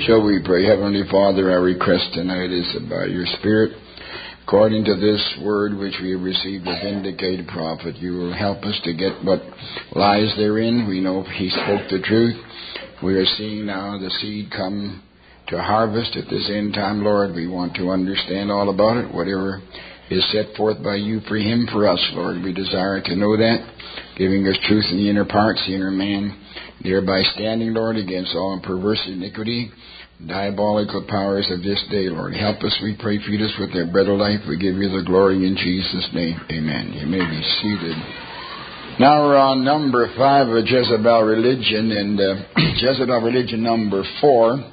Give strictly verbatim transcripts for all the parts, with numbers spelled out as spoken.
Shall we pray? Heavenly Father, our request tonight is that by your Spirit, according to this word which we have received, the vindicated prophet, you will help us to get what lies therein. We know he spoke the truth. We are seeing now the seed come to harvest at this end time, Lord. We want to understand all about it, whatever is set forth by you for him, for us, Lord. We desire to know that, giving us truth in the inner parts, the inner man, thereby standing, Lord, against all perverse iniquity, diabolical powers of this day, Lord. Help us, we pray, feed us with their bread of life. We give you the glory in Jesus' name. Amen. You may be seated. Now we're on number five of Jezebel religion, and uh, Jezebel religion number four.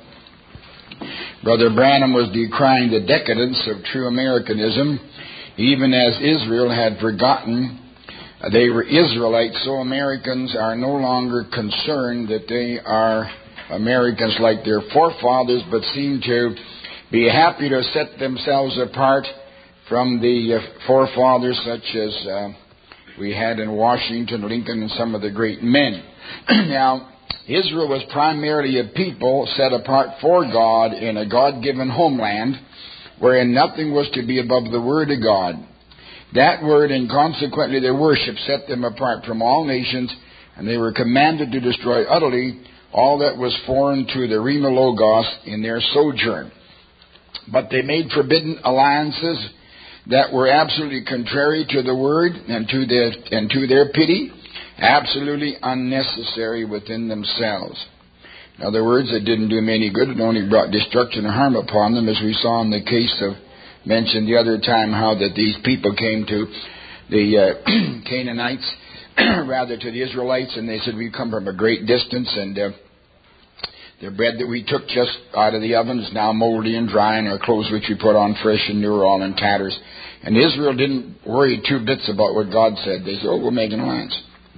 Brother Branham was decrying the decadence of true Americanism, even as Israel had forgotten they were Israelites, so Americans are no longer concerned that they are Americans like their forefathers, but seem to be happy to set themselves apart from the uh, forefathers such as uh, we had in Washington, Lincoln, and some of the great men. Now, Israel was primarily a people set apart for God in a God-given homeland wherein nothing was to be above the Word of God. That Word, and consequently their worship, set them apart from all nations, and they were commanded to destroy utterly all that was foreign to the Rima Logos in their sojourn. But they made forbidden alliances that were absolutely contrary to the Word and to their, and to their pity, absolutely unnecessary within themselves. In other words, it didn't do them any good. It only brought destruction and harm upon them, as we saw in the case of, mentioned the other time, how that these people came to the uh, Canaanites, rather to the Israelites, and they said, we come from a great distance, and uh, the bread that we took just out of the oven is now moldy and dry, and our clothes which we put on fresh and new are all in tatters. And Israel didn't worry two bits about what God said. They said, oh, we'll make an alliance.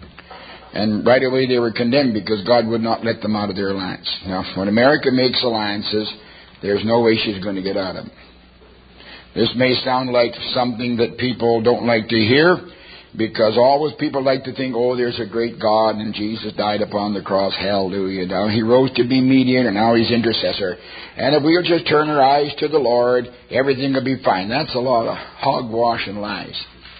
And right away they were condemned because God would not let them out of their alliance. Now, when America makes alliances, there's no way she's going to get out of them. This may sound like something that people don't like to hear, because always people like to think, oh, there's a great God and Jesus died upon the cross. Hallelujah. Now he rose to be mediator, and now he's intercessor. And if we'll just turn our eyes to the Lord, everything will be fine. That's a lot of hogwash and lies.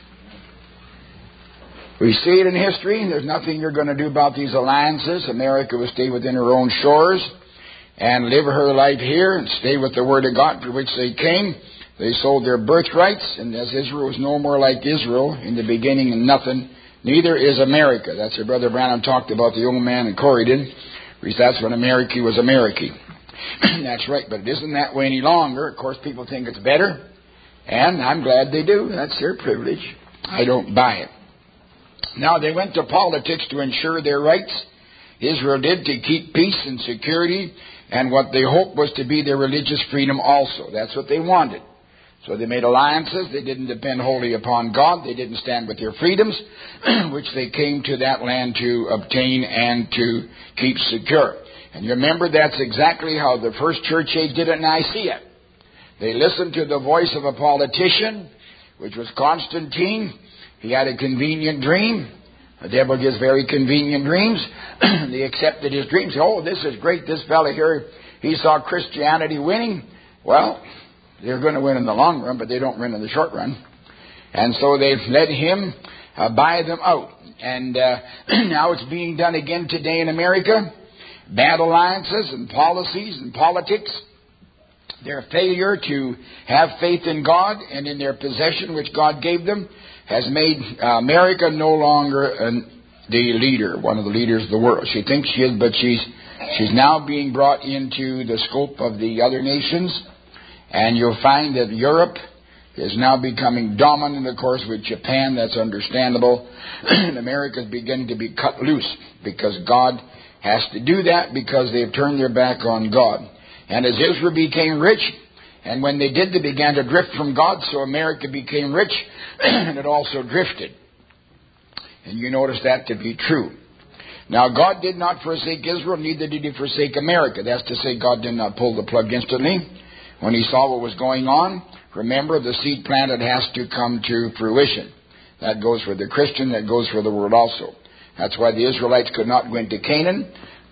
We see it in history. There's nothing you're going to do about these alliances. America will stay within her own shores and live her life here and stay with the Word of God for which they came. They sold their birthrights, and as Israel was no more like Israel in the beginning and nothing, neither is America. That's what Brother Branham talked about, the old man in Corydon. That's when America was America. That's right, but it isn't that way any longer. Of course, people think it's better, and I'm glad they do. That's their privilege. I don't buy it. Now, they went to politics to ensure their rights. Israel did, to keep peace and security, and what they hoped was to be their religious freedom also. That's what they wanted. So they made alliances. They didn't depend wholly upon God. They didn't stand with their freedoms, which they came to that land to obtain and to keep secure. And you remember, that's exactly how the first church age did it in Nicaea. They listened to the voice of a politician, which was Constantine. He had a convenient dream. The devil gives very convenient dreams. They accepted his dreams. Oh, this is great. This fellow here, he saw Christianity winning. Well, they're going to win in the long run, but they don't win in the short run. And so they've let him uh, buy them out. And uh, now it's being done again today in America. Bad alliances and policies and politics. Their failure to have faith in God and in their possession which God gave them has made uh, America no longer an, the leader, one of the leaders of the world. She thinks she is, but she's she's now being brought into the scope of the other nations. And you'll find that Europe is now becoming dominant, of course, with Japan. That's understandable. And America is beginning to be cut loose because God has to do that, because they've turned their back on God. And as Israel became rich, and when they did, they began to drift from God, so America became rich, and it also drifted. And you notice that to be true. Now, God did not forsake Israel, neither did he forsake America. That's to say, God did not pull the plug instantly when he saw what was going on. Remember, the seed planted has to come to fruition. That goes for the Christian, that goes for the world also. That's why the Israelites could not go into Canaan.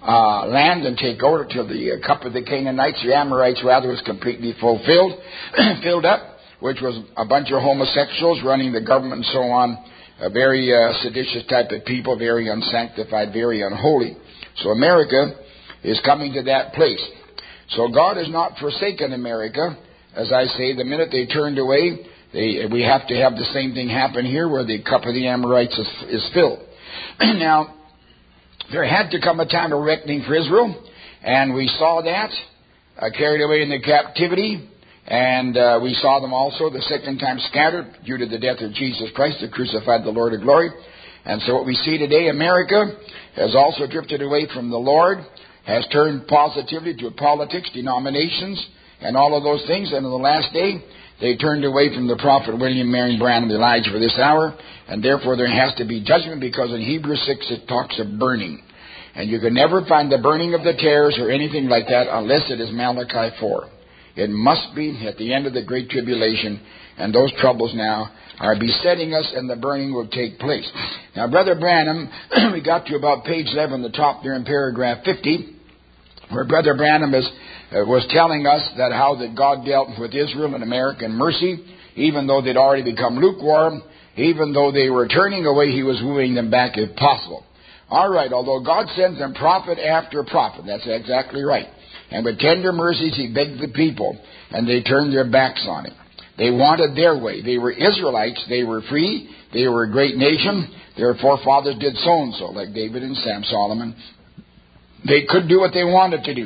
uh, land and take over till the uh, cup of the Canaanites, the Amorites rather, was completely fulfilled, filled up, which was a bunch of homosexuals running the government and so on, a very uh, seditious type of people, very unsanctified, very unholy. So America is coming to that place. So God has not forsaken America. As I say, the minute they turned away, they, we have to have the same thing happen here where the cup of the Amorites is, is filled. Now, there had to come a time of reckoning for Israel, and we saw that, uh, carried away into captivity, and uh, we saw them also the second time scattered due to the death of Jesus Christ, who crucified the Lord of glory. And so what we see today, America has also drifted away from the Lord, has turned positively to politics, denominations, and all of those things. And in the last day, they turned away from the prophet William Marion Branham, Elijah, for this hour. And therefore there has to be judgment, because in Hebrews six it talks of burning. And you can never find the burning of the tares or anything like that unless it is Malachi four. It must be at the end of the Great Tribulation. And those troubles now are besetting us, and the burning will take place. Now, Brother Branham, we got to about page eleven, the top there in paragraph fifty, where Brother Branham is, uh, was telling us that how that God dealt with Israel and America in mercy, even though they'd already become lukewarm, even though they were turning away, He was wooing them back if possible. All right, although God sends them prophet after prophet, that's exactly right. And with tender mercies He begged the people, and they turned their backs on Him. They wanted their way. They were Israelites. They were free. They were a great nation. Their forefathers did so and so, like David and Sam Solomon. They could do what they wanted to do.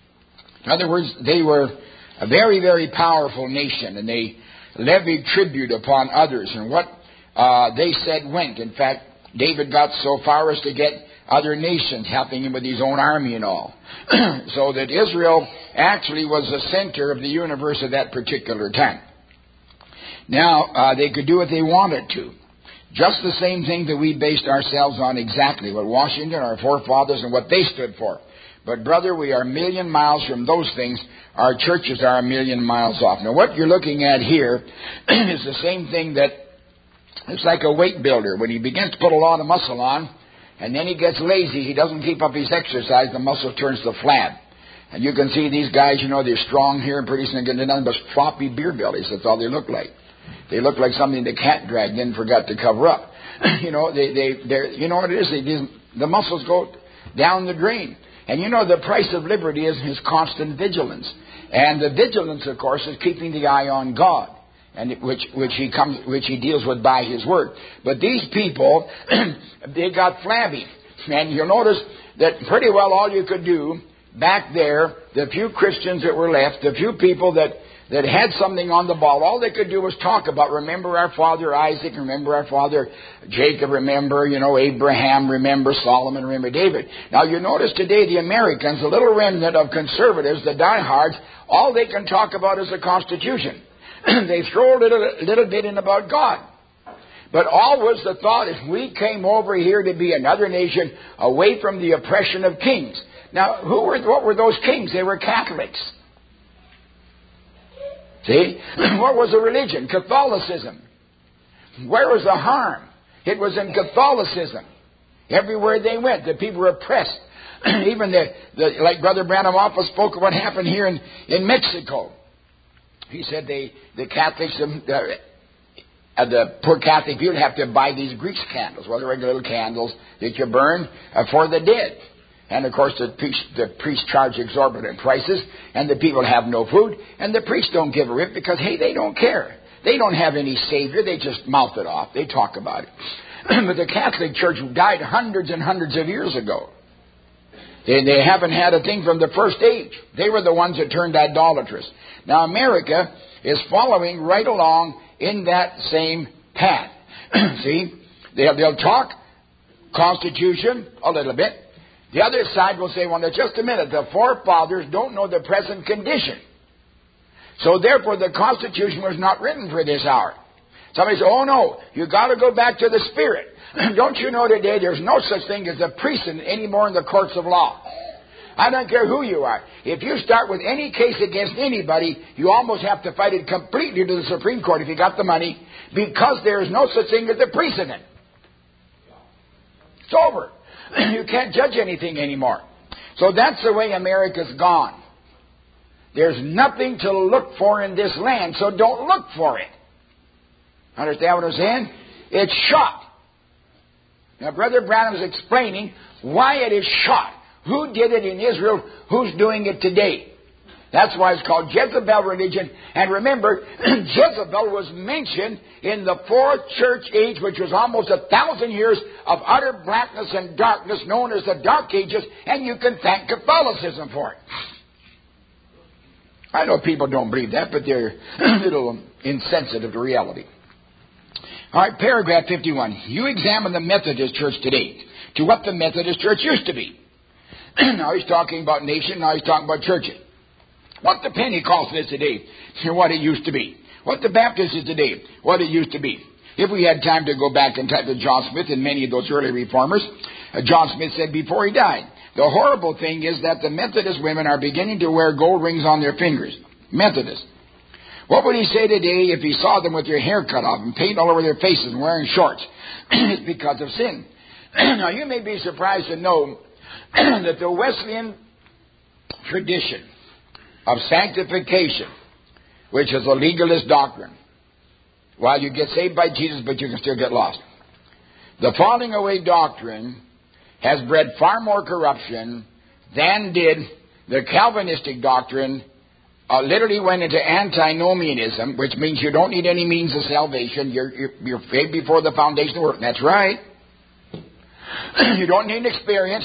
In other words, they were a very, very powerful nation, and they levied tribute upon others. And what uh, they said went. In fact, David got so far as to get other nations helping him with his own army and all. So that Israel actually was the center of the universe at that particular time. Now, uh, they could do what they wanted to. Just the same thing that we based ourselves on exactly, what Washington, our forefathers, and what they stood for. But, brother, we are a million miles from those things. Our churches are a million miles off. Now, what you're looking at here is the same thing that, it's like a weight builder. When he begins to put a lot of muscle on, and then he gets lazy, he doesn't keep up his exercise, the muscle turns to flab. And you can see these guys, you know, they're strong here, and pretty soon they're nothing but floppy beer bellies. That's all they look like. They look like something the cat dragged in and forgot to cover up. you know, they, they, they're, you know what it is? They, the muscles go down the drain. And you know, the price of liberty is his constant vigilance. And the vigilance, of course, is keeping the eye on God, and which, which he comes, which he deals with by his word. But these people, they got flabby. And you'll notice that pretty well all you could do back there, the few Christians that were left, the few people that that had something on the ball, all they could do was talk about, remember our father Isaac, remember our father Jacob, remember, you know, Abraham, remember Solomon, remember David. Now you notice today the Americans, the little remnant of conservatives, the diehards, all they can talk about is the Constitution. They throw a little, little bit in about God. But always the thought is we came over here to be another nation away from the oppression of kings. Now, who were, what were those kings? They were Catholics. See? What was the religion? Catholicism. Where was the harm? It was in Catholicism. Everywhere they went, the people were oppressed. Even the, the, like Brother Branham often spoke of what happened here in, in Mexico. He said they, the Catholics, um, the, uh, the poor Catholic people have to buy these grease candles, well, the regular little candles that you burn uh, for the dead. And, of course, the priest, the priests charge exorbitant prices, and the people have no food, and the priests don't give a rip because, hey, they don't care. They don't have any savior. They just mouth it off. They talk about it. But the Catholic Church died hundreds and hundreds of years ago. They, they haven't had a thing from the first age. They were the ones that turned idolatrous. Now, America is following right along in that same path. See? They'll, they'll talk Constitution a little bit. The other side will say, well, now just a minute, the forefathers don't know the present condition. So therefore the Constitution was not written for this hour. Somebody says, oh no, you've got to go back to the Spirit. Don't you know today there's no such thing as a precedent anymore in the courts of law? I don't care who you are. If you start with any case against anybody, you almost have to fight it completely to the Supreme Court if you got the money, because there is no such thing as a precedent. It's over. You can't judge anything anymore. So that's the way America's gone. There's nothing to look for in this land, so don't look for it. Understand what I'm saying? It's shot. Now, Brother Branham is explaining why it is shot. Who did it in Israel? Who's doing it today? That's why it's called Jezebel religion. And remember, Jezebel was mentioned in the fourth church age, which was almost a thousand years of utter blackness and darkness, known as the Dark Ages, and you can thank Catholicism for it. I know people don't believe that, but they're a little insensitive to reality. All right, paragraph fifty-one. You examine the Methodist Church today to what the Methodist Church used to be. Now he's talking about nation, now he's talking about churches. What the Pentecostal is today, and what it used to be. What the Baptist is today, what it used to be. If we had time to go back and type to John Smith and many of those early reformers, uh, John Smith said before he died, the horrible thing is that the Methodist women are beginning to wear gold rings on their fingers. Methodist. What would he say today if he saw them with their hair cut off and paint all over their faces and wearing shorts? It's because of sin. Now you may be surprised to know that the Wesleyan tradition of sanctification, which is a legalist doctrine, while you get saved by Jesus, but you can still get lost. The falling away doctrine has bred far more corruption than did the Calvinistic doctrine. Uh, literally went into antinomianism, which means you don't need any means of salvation. You're, you're, you're saved before the foundation of the world. That's right. You don't need experience.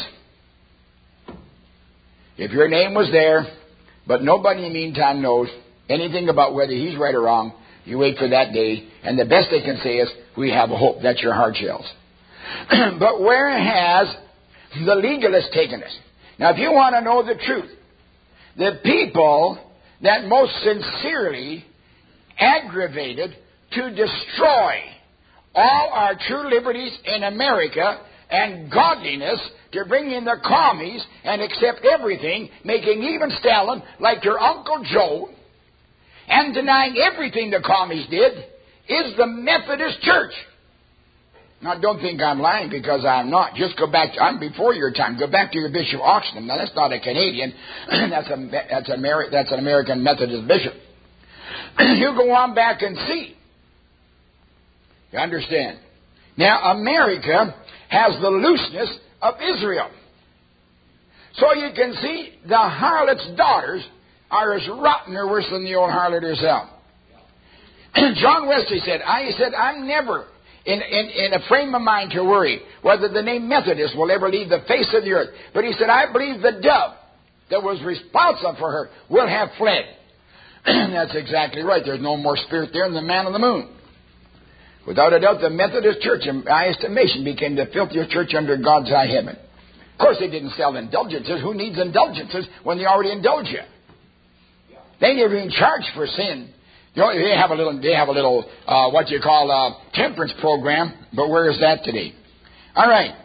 If your name was there, but nobody in the meantime knows anything about whether he's right or wrong, you wait for that day, and the best they can say is, we have a hope. That's your hard shells. But where has the legalist taken us? Now, if you want to know the truth, the people that most sincerely aggravated to destroy all our true liberties in America and godliness, to bring in the commies and accept everything, making even Stalin like your Uncle Joe, and denying everything the commies did, is the Methodist Church. Now, don't think I'm lying, because I'm not. Just go back to, I'm before your time. Go back to your Bishop Oxnam. Now, that's not a Canadian. that's, a, that's, a, that's an American Methodist bishop. You go on back and see. You understand? Now, America has the looseness of Israel. So you can see the harlot's daughters are as rotten or worse than the old harlot herself. John Wesley said, I said, I'm never in, in, in a frame of mind to worry whether the name Methodist will ever leave the face of the earth. But he said, I believe the dove that was responsible for her will have fled. That's exactly right. There's no more spirit there than the man on the moon. Without a doubt, the Methodist Church, in my estimation, became the filthiest church under God's high heaven. Of course, they didn't sell indulgences. Who needs indulgences when they already indulge you? They never even charge for sin. You know, they have a little, they have a little, uh, what you call a temperance program, but where is that today? All right.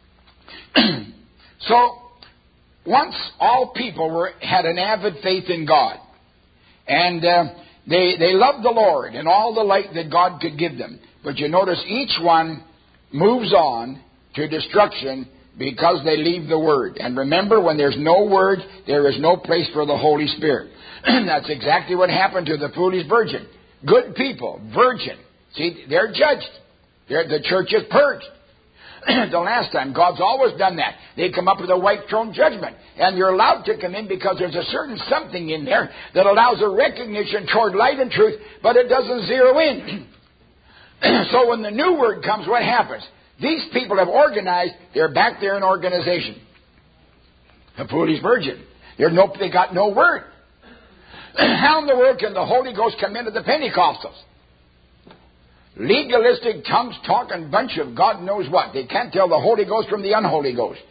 So, once all people were had an avid faith in God, and uh, they they loved the Lord and all the light that God could give them. But you notice each one moves on to destruction because they leave the Word. And remember, when there's no Word, there is no place for the Holy Spirit. That's exactly what happened to the foolish virgin. Good people, virgin. See, they're judged. They're, the church is purged. The last time, God's always done that. They come up with a white throne judgment. And you're allowed to come in because there's a certain something in there that allows a recognition toward light and truth, but it doesn't zero in. So when the new word comes, what happens? These people have organized. They're back there in organization. A foolish virgin. There's no, they got no word. How in the world can the Holy Ghost come into the Pentecostals? Legalistic, tongues-talking bunch of God knows what. They can't tell the Holy Ghost from the unholy Ghost.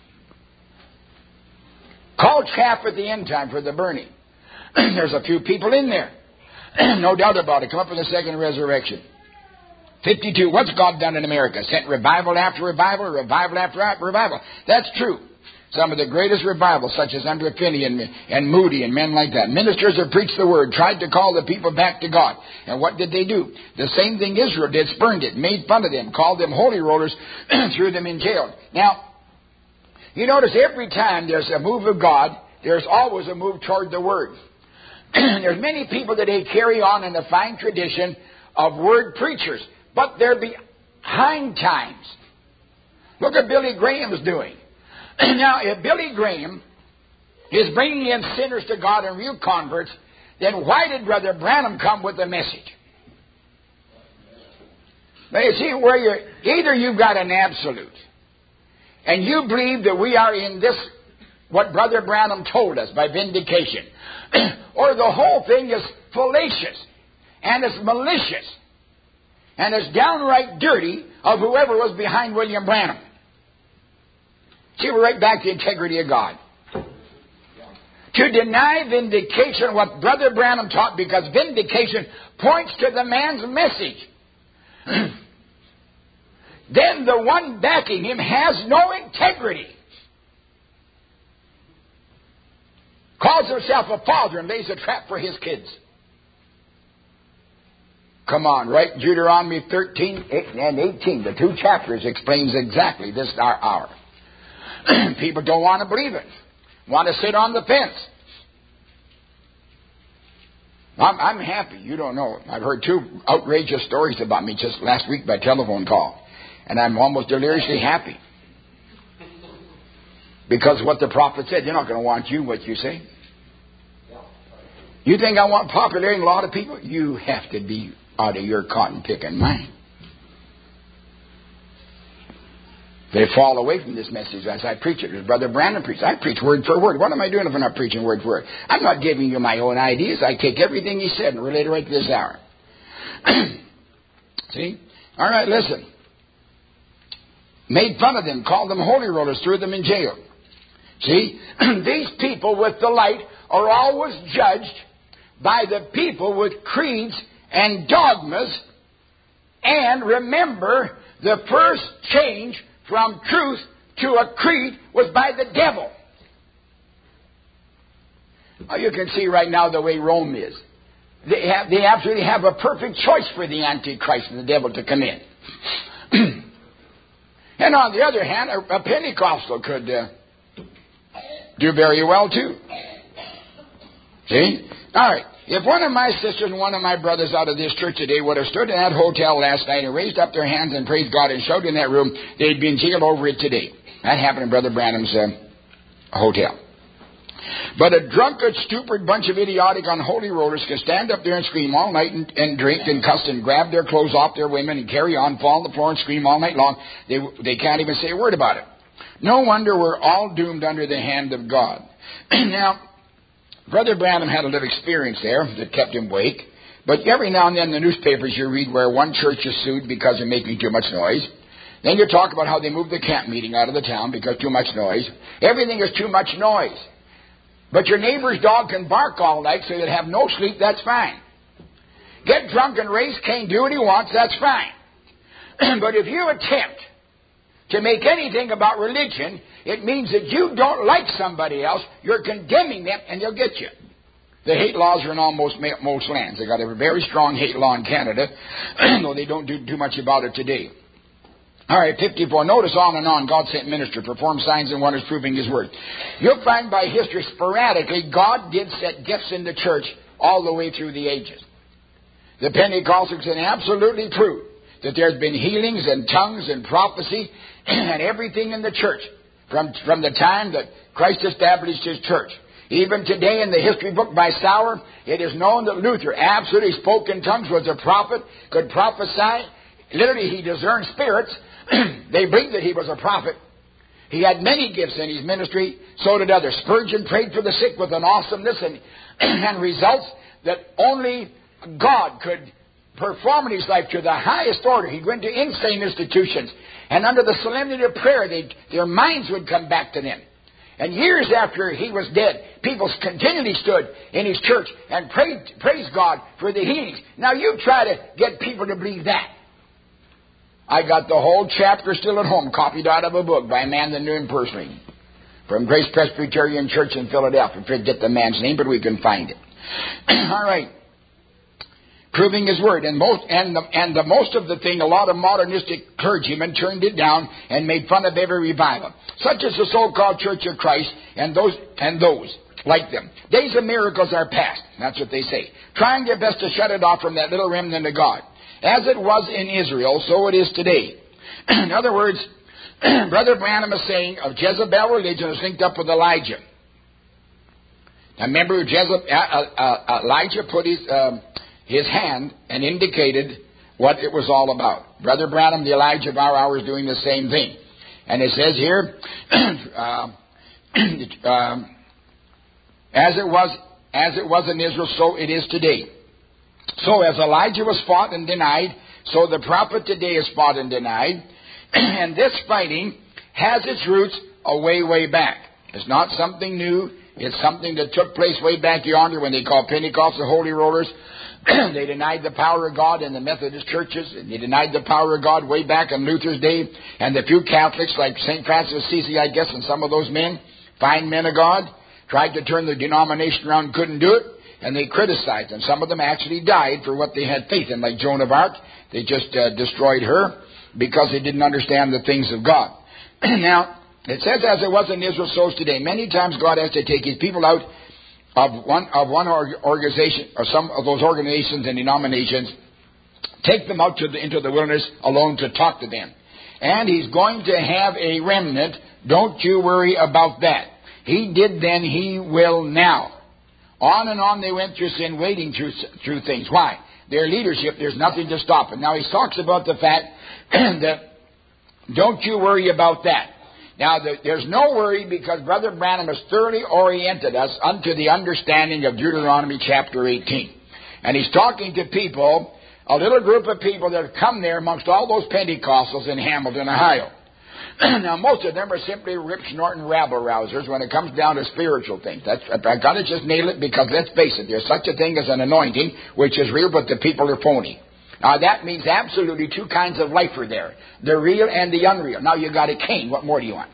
Call chaff at the end time for the burning. There's a few people in there. No doubt about it. Come up with the second resurrection. fifty-two. What's God done in America? Sent revival after revival, revival after revival. That's true. Some of the greatest revivals, such as under Finney and, and Moody and men like that. Ministers have preached the word, tried to call the people back to God. And what did they do? The same thing Israel did, spurned it, made fun of them, called them holy rollers, threw them in jail. Now, You notice every time there's a move of God, there's always a move toward the Word. There's many people today carry on in the fine tradition of Word preachers, but they're behind times. Look at Billy Graham's doing. Now, if Billy Graham is bringing in sinners to God and real converts, then why did Brother Branham come with a message? Now, you see where you're, either you've got an absolute, and you believe that we are in this, what Brother Branham told us by vindication, or the whole thing is fallacious, and it's malicious, and it's downright dirty of whoever was behind William Branham. See, we're right back to the integrity of God. To deny vindication, what Brother Branham taught, because vindication points to the man's message. Then the one backing him has no integrity. Calls himself a father and lays a trap for his kids. Come on, right? Deuteronomy thirteen and eighteen, the two chapters explains exactly this our hour. People don't want to believe it. Want to sit on the fence. I'm, I'm happy. You don't know. I've heard two outrageous stories about me just last week by telephone call. And I'm almost deliriously happy. Because what the prophet said, they're not going to want you, what you say. You think I want popularity in a lot of people? You have to be out of your cotton picking mind. They fall away from this message as I preach it. As Brother Branham preached. I preach word for word. What am I doing if I'm not preaching word for word? I'm not giving you my own ideas. I take everything he said and relate it right to this hour. See? All right, listen. Made fun of them, called them holy rollers, threw them in jail. See? These people with the light are always judged by the people with creeds and dogmas. And remember, the first change from truth to a creed was by the devil. Oh, you can see right now the way Rome is. They have, they absolutely have a perfect choice for the Antichrist and the devil to come in. And on the other hand, a, a Pentecostal could uh, do very well too. See? All right. If one of my sisters and one of my brothers out of this church today would have stood in that hotel last night and raised up their hands and praised God and shouted in that room, they'd been jailed over it today. That happened in Brother Branham's uh, hotel. But a drunkard, stupid bunch of idiotic, unholy rollers can stand up there and scream all night and, and drink and cuss and grab their clothes off their women and carry on, fall on the floor and scream all night long. They, they can't even say a word about it. No wonder we're all doomed under the hand of God. Now, Brother Branham had a little experience there that kept him awake. But every now and then in the newspapers you read where one church is sued because they're making too much noise. Then you talk about how they moved the camp meeting out of the town because too much noise. Everything is too much noise. But your neighbor's dog can bark all night so you'll have no sleep, that's fine. Get drunk and race Cain, do what he wants, that's fine. But if you attempt to make anything about religion, it means that you don't like somebody else, you're condemning them, and they'll get you. The hate laws are in almost most lands. They've got a very strong hate law in Canada, though they don't do too much about it today. All right, fifty-four. Notice on and on, God sent minister, perform signs and wonders proving his word. You'll find by history, sporadically, God did set gifts in the church all the way through the ages. The Pentecostals can absolutely prove that there's been healings and tongues and prophecy and everything in the church from, from the time that Christ established his church. Even today in the history book by Sauer, it is known that Luther absolutely spoke in tongues, was a prophet, could prophesy. Literally, he discerned spirits. They believed that he was a prophet. He had many gifts in his ministry. So did others. Spurgeon prayed for the sick with an awesomeness and, and results that only God could perform in his life to the highest order. He'd go into insane institutions. And under the solemnity of prayer, their minds would come back to them. And years after he was dead, people continually stood in his church and prayed, praised God for the healings. Now you try to get people to believe that. I got the whole chapter still at home, copied out of a book by a man that knew him personally, from Grace Presbyterian Church in Philadelphia. I forget the man's name, but we can find it. All right. proving his word. And most and the, and the most of the thing, a lot of modernistic clergymen turned it down and made fun of every revival, such as the so-called Church of Christ and those and those like them. Days of miracles are past. That's what they say, trying their best to shut it off from that little remnant of God. As it was in Israel, so it is today. In other words, Brother Branham is saying of Jezebel religion is linked up with Elijah. Now remember, Jezebel, uh, uh, Elijah put his um, his hand and indicated what it was all about. Brother Branham, the Elijah of our hour, is doing the same thing. And it says here, uh, um, as it was as it was in Israel, so it is today. So as Elijah was fought and denied, so the prophet today is fought and denied. And this fighting has its roots a way, way back. It's not something new. It's something that took place way back yonder when they called Pentecost the Holy Rollers. They denied the power of God in the Methodist churches. And they denied the power of God way back in Luther's day. And the few Catholics like Saint Francis of Assisi, I guess, and some of those men, fine men of God, tried to turn the denomination around, couldn't do it. And they criticized them. Some of them actually died for what they had faith in, like Joan of Arc. They just uh, destroyed her because they didn't understand the things of God. Now, it says, as it was in Israel, so is today. Many times God has to take his people out of one of one organization, or some of those organizations and denominations, take them out to the, into the wilderness alone to talk to them. And he's going to have a remnant. Don't you worry about that. He did then, he will now. On and on they went through sin, wading through, through things. Why? Their leadership, there's nothing to stop it. Now he talks about the fact that don't you worry about that. Now there's no worry because Brother Branham has thoroughly oriented us unto the understanding of Deuteronomy chapter eighteen. And he's talking to people, a little group of people that have come there amongst all those Pentecostals in Hamilton, Ohio. Now, most of them are simply rip-snorting rabble-rousers when it comes down to spiritual things. That's, I've got to just nail it because, let's face it, there's such a thing as an anointing, which is real, but the people are phony. Now, that means absolutely two kinds of life are there, the real and the unreal. Now, you got a Cain. What more do you want?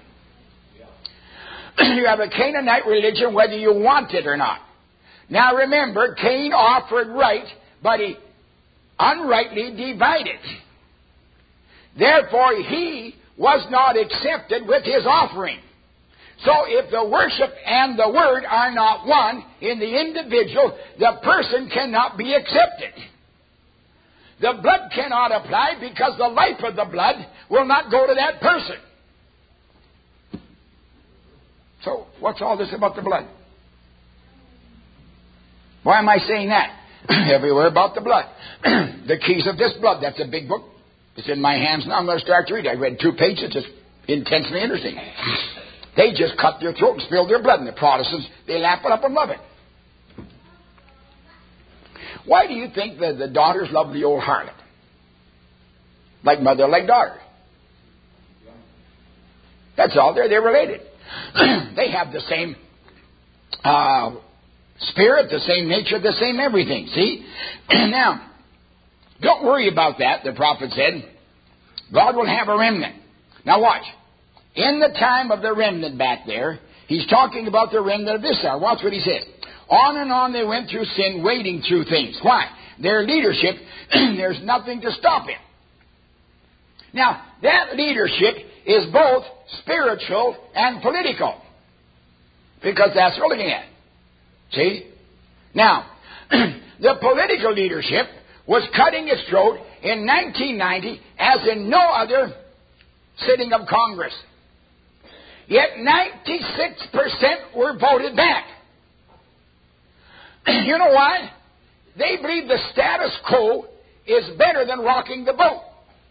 You have a Canaanite religion whether you want it or not. Now, remember, Cain offered right, but he unrightly divided. Therefore, he was not accepted with his offering. So if the worship and the word are not one in the individual, the person cannot be accepted. The blood cannot apply because the life of the blood will not go to that person. So what's all this about the blood? Why am I saying that? Everywhere about the blood. The keys of this blood, that's a big book. It's in my hands now. I'm going to start to read it. I read two pages. It's intensely interesting. They just cut their throat and spilled their blood. And the Protestants, they lap it up and love it. Why do you think that the daughters love the old harlot? Like mother, like daughter. That's all. They're, they're related. They have the same uh, spirit, the same nature, the same everything. See? Now, don't worry about that, the prophet said. God will have a remnant. Now watch. In the time of the remnant back there, he's talking about the remnant of this hour. Watch what he says. On and on they went through sin, wading through things. Why? Their leadership, there's nothing to stop it. Now, that leadership is both spiritual and political. Because that's what we're looking at. See? Now, the political leadership was cutting its throat in nineteen ninety as in no other sitting of Congress. Yet ninety-six percent were voted back. You know why? They believe the status quo is better than rocking the boat.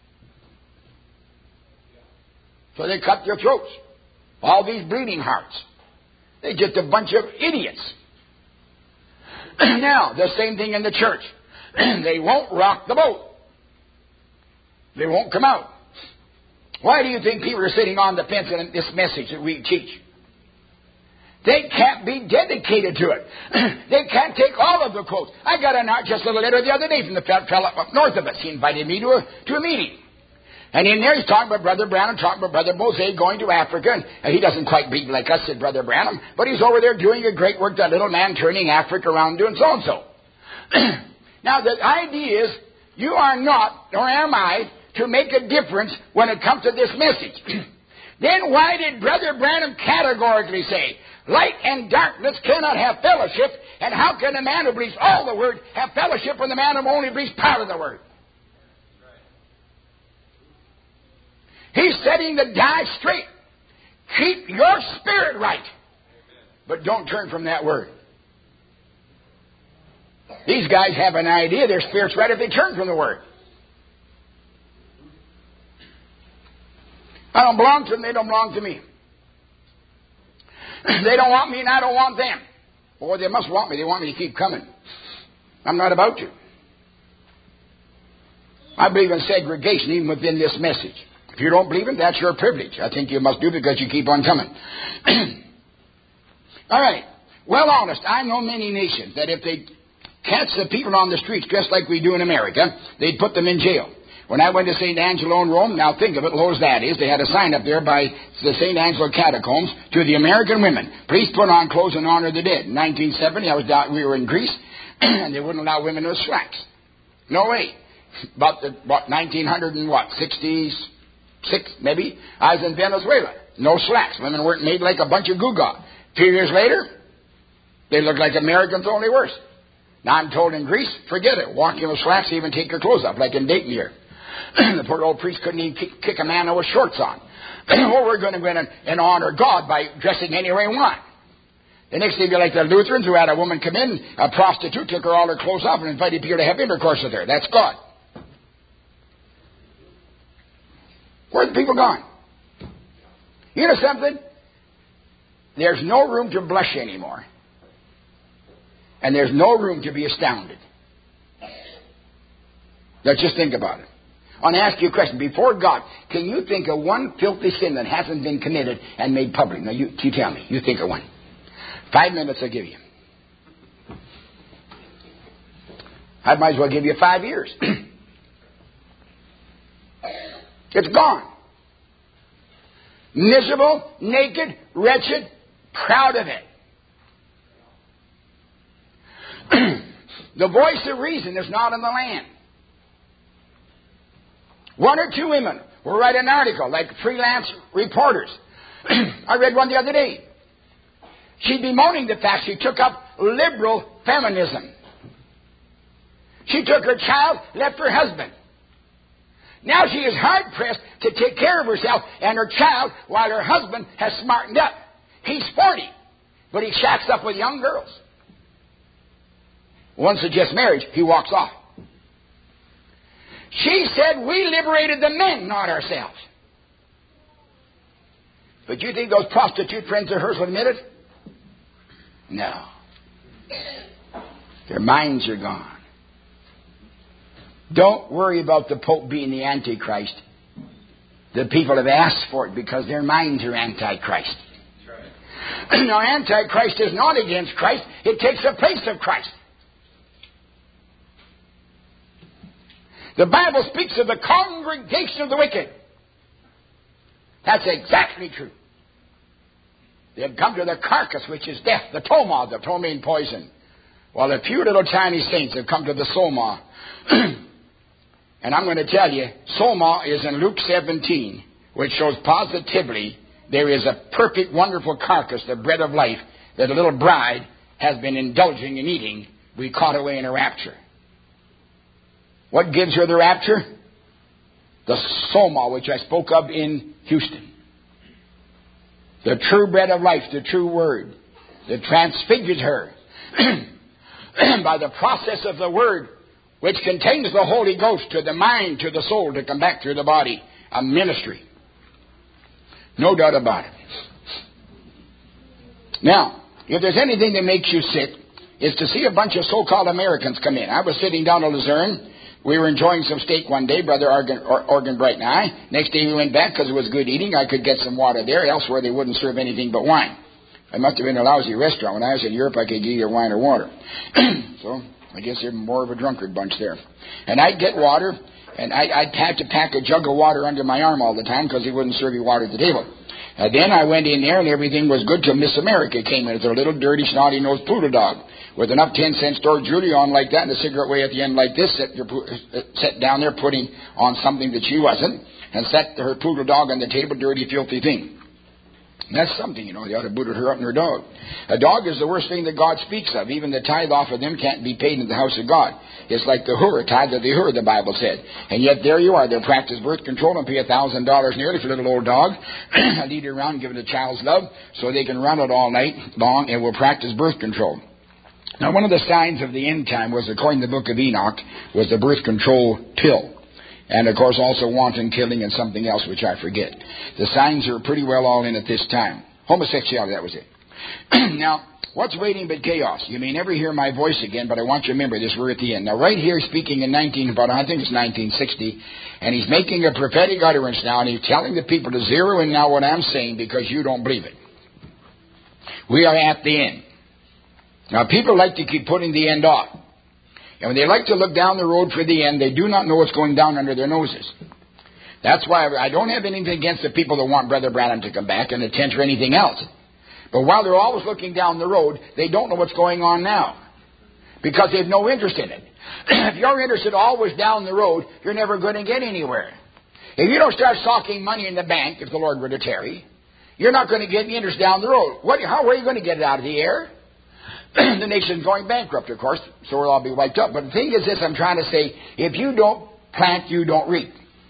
So they cut their throats. All these bleeding hearts. They're just a bunch of idiots. Now, the same thing in the church. They won't rock the boat. They won't come out. Why do you think people are sitting on the fence in this message that we teach? They can't be dedicated to it. They can't take all of the quotes. I got an just a little letter the other day from the fellow up north of us. He invited me to a, to a meeting. And in there he's talking about Brother Branham, talking about Brother Moshe going to Africa. And he doesn't quite be like us, said Brother Branham. But he's over there doing a great work, that little man turning Africa around doing so-and-so. Now, the idea is you are not, nor am I, to make a difference when it comes to this message. Then why did Brother Branham categorically say, light and darkness cannot have fellowship, and how can a man who believes all the Word have fellowship when the man who only believes part of the Word? He's setting the die straight. Keep your spirit right, but don't turn from that Word. These guys have an idea their spirit's right if they turn from the Word. I don't belong to them, they don't belong to me. They don't want me and I don't want them. Or they must want me, they want me to keep coming. I'm not about to. I believe in segregation even within this message. If you don't believe it, that's your privilege. I think you must do because you keep on coming. All right. Well, honest, I know many nations that if they catch the people on the streets dressed like we do in America, they'd put them in jail. When I went to Saint Angelo in Rome, now think of it, low as that is, they had a sign up there by the Saint Angelo catacombs to the American women, please put on clothes in honor of the dead. In nineteen seventy, I was down, we were in Greece, and they wouldn't allow women with slacks. No way. About the, what, nineteen hundred and what, sixty-six maybe, I was in Venezuela. No slacks. Women weren't made like a bunch of goo-gaw. A few years later, they looked like Americans, only worse. Now I'm told in Greece, forget it. Walking with slacks, even take your clothes off, like in Dayton here. The poor old priest couldn't even kick, kick a man with shorts on. Well, we're going to go in and, and honor God by dressing any way we want. The next thing, be like the Lutherans who had a woman come in, a prostitute, took her all her clothes off and invited people to have intercourse with her. That's God. Where's the people gone? You know something? There's no room to blush anymore. And there's no room to be astounded. Let's just think about it. I want to ask you a question. Before God, can you think of one filthy sin that hasn't been committed and made public? Now, you, you tell me. You think of one. Five minutes I'll give you. I might as well give you five years. It's gone. Miserable, naked, wretched, proud of it. The voice of reason is not in the land. One or two women will write an article like freelance reporters. I read one the other day. She'd be moaning the fact she took up liberal feminism. She took her child, left her husband. Now she is hard-pressed to take care of herself and her child while her husband has smartened up. He's forty, but he shacks up with young girls. One suggests marriage, he walks off. She said, we liberated the men, not ourselves. But you think those prostitute friends of hers will admit it? No. Their minds are gone. Don't worry about the Pope being the Antichrist. The people have asked for it because their minds are Antichrist. Right. Now, Antichrist is not against Christ. It takes the place of Christ. The Bible speaks of the congregation of the wicked. That's exactly true. They have come to the carcass, which is death, the toma, the ptomaine poison. While a few little tiny saints have come to the soma. And I'm going to tell you, soma is in Luke seventeen, which shows positively there is a perfect, wonderful carcass, the bread of life, that a little bride has been indulging in eating. We caught away in a rapture. What gives her the rapture? The soma, which I spoke of in Houston. The true bread of life, the true word that transfigures her by the process of the word, which contains the Holy Ghost to the mind, to the soul, to come back through the body. A ministry. No doubt about it. Now, if there's anything that makes you sick, it's to see a bunch of so-called Americans come in. I was sitting down at Luzerne. We were enjoying some steak one day, Brother Organ, or, Organ Bright and I. Next day we went back because it was good eating. I could get some water there. Elsewhere they wouldn't serve anything but wine. It must have been a lousy restaurant. When I was in Europe, I could get either wine or water. So I guess they're more of a drunkard bunch there. And I'd get water, and I, I'd have to pack a jug of water under my arm all the time because he wouldn't serve you water at the table. And then I went in there, and everything was good till Miss America came in. It's a little dirty, snotty-nosed poodle dog. with enough ten cent store jewelry on like that and a cigarette way at the end like this, set, set down there putting on something that she wasn't, and set her poodle dog on the table, dirty, filthy thing. That's something, you know. They ought to booted her up and her dog. A dog is the worst thing that God speaks of. Even the tithe off of them can't be paid in the house of God. It's like the whore, tithe of the whore, the Bible said. And yet there you are. They'll practice birth control and pay a thousand dollars nearly for a little old dog. Lead it around, give it a child's love, so they can run it all night long and will practice birth control. Now, one of the signs of the end time was, according to the book of Enoch, was the birth control pill. And, of course, also wanton killing and something else, which I forget. The signs are pretty well all in at this time. Homosexuality, that was it. Now, what's waiting but chaos? You may never hear my voice again, but I want you to remember this. We're at the end. Now, right here, speaking in nineteen, about I think it's nineteen sixty, and he's making a prophetic utterance now, and he's telling the people to zero in now what I'm saying because you don't believe it. We are at the end. Now, people like to keep putting the end off. And when they like to look down the road for the end, they do not know what's going down under their noses. That's why I don't have anything against the people that want Brother Branham to come back and attend or anything else. But while they're always looking down the road, they don't know what's going on now. Because they have no interest in it. If you're interested always down the road, you're never going to get anywhere. If you don't start socking money in the bank, if the Lord were to tarry, you're not going to get any interest down the road. What, how are you going to get it out of the air? The nation's going bankrupt, of course, so we'll all be wiped up. But the thing is this, I'm trying to say, if you don't plant, you don't reap.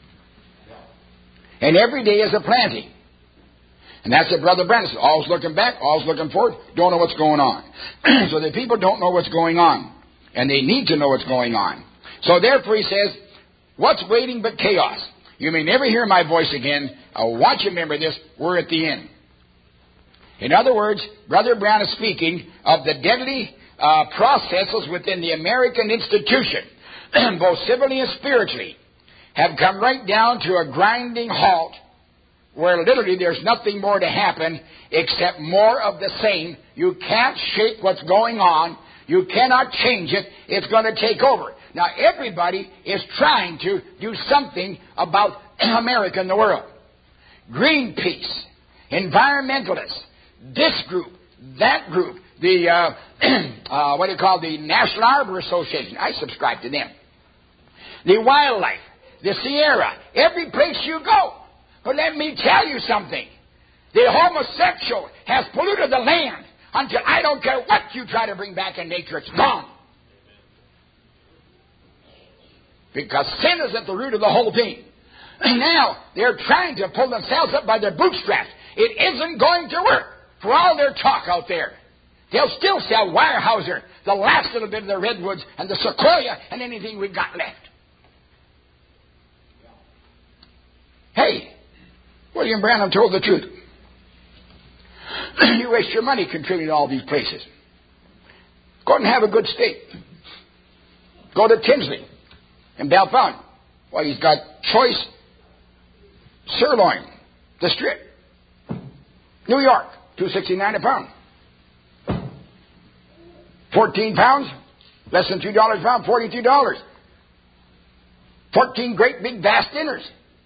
And every day is a planting. And that's what Brother Branham says. Always looking back, always looking forward, don't know what's going on. So the people don't know what's going on. And they need to know what's going on. So therefore he says, what's waiting but chaos? You may never hear my voice again. I want you to remember this, we're at the end. In other words, Brother Brown is speaking of the deadly uh, processes within the American institution, both civilly and spiritually, have come right down to a grinding halt where literally there's nothing more to happen except more of the same. You can't shake what's going on. You cannot change it. It's going to take over. Now, everybody is trying to do something about America and the world. Greenpeace, environmentalists, this group, that group, the, uh, uh, what do you call the National Arbor Association. I subscribe to them. The wildlife, the Sierra, every place you go. But let me tell you something. The homosexual has polluted the land until I don't care what you try to bring back in nature, it's gone. Because sin is at the root of the whole thing. And now they're trying to pull themselves up by their bootstraps. It isn't going to work. For all their talk out there, they'll still sell Weyerhaeuser, the last little bit of the redwoods and the sequoia and anything we've got left. Hey, William Branham told the truth. You waste your money contributing to all these places. Go and have a good steak. Go to Tinsley in Bellefonte. Well, he's got choice sirloin, the strip. New York, two sixty-nine a pound. Fourteen pounds, less than two dollars a pound, forty-two dollars. Fourteen great big vast dinners.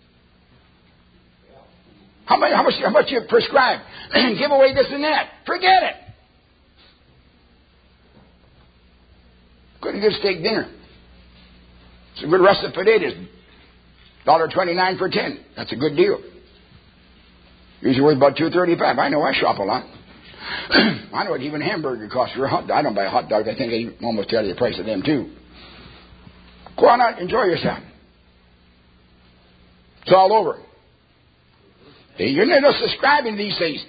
How much? How much? How much you prescribe? Give away this and that. Forget it. Good, good steak dinner. Some good russet potatoes. one dollar twenty-nine for ten. That's a good deal. Usually worth about two thirty-five. I know I shop a lot. I know what even hamburger costs for a hot dog. I don't buy a hot dog. I think I can almost tell you the price of them too. Go on out, enjoy yourself. It's all over. You're not subscribing to these things.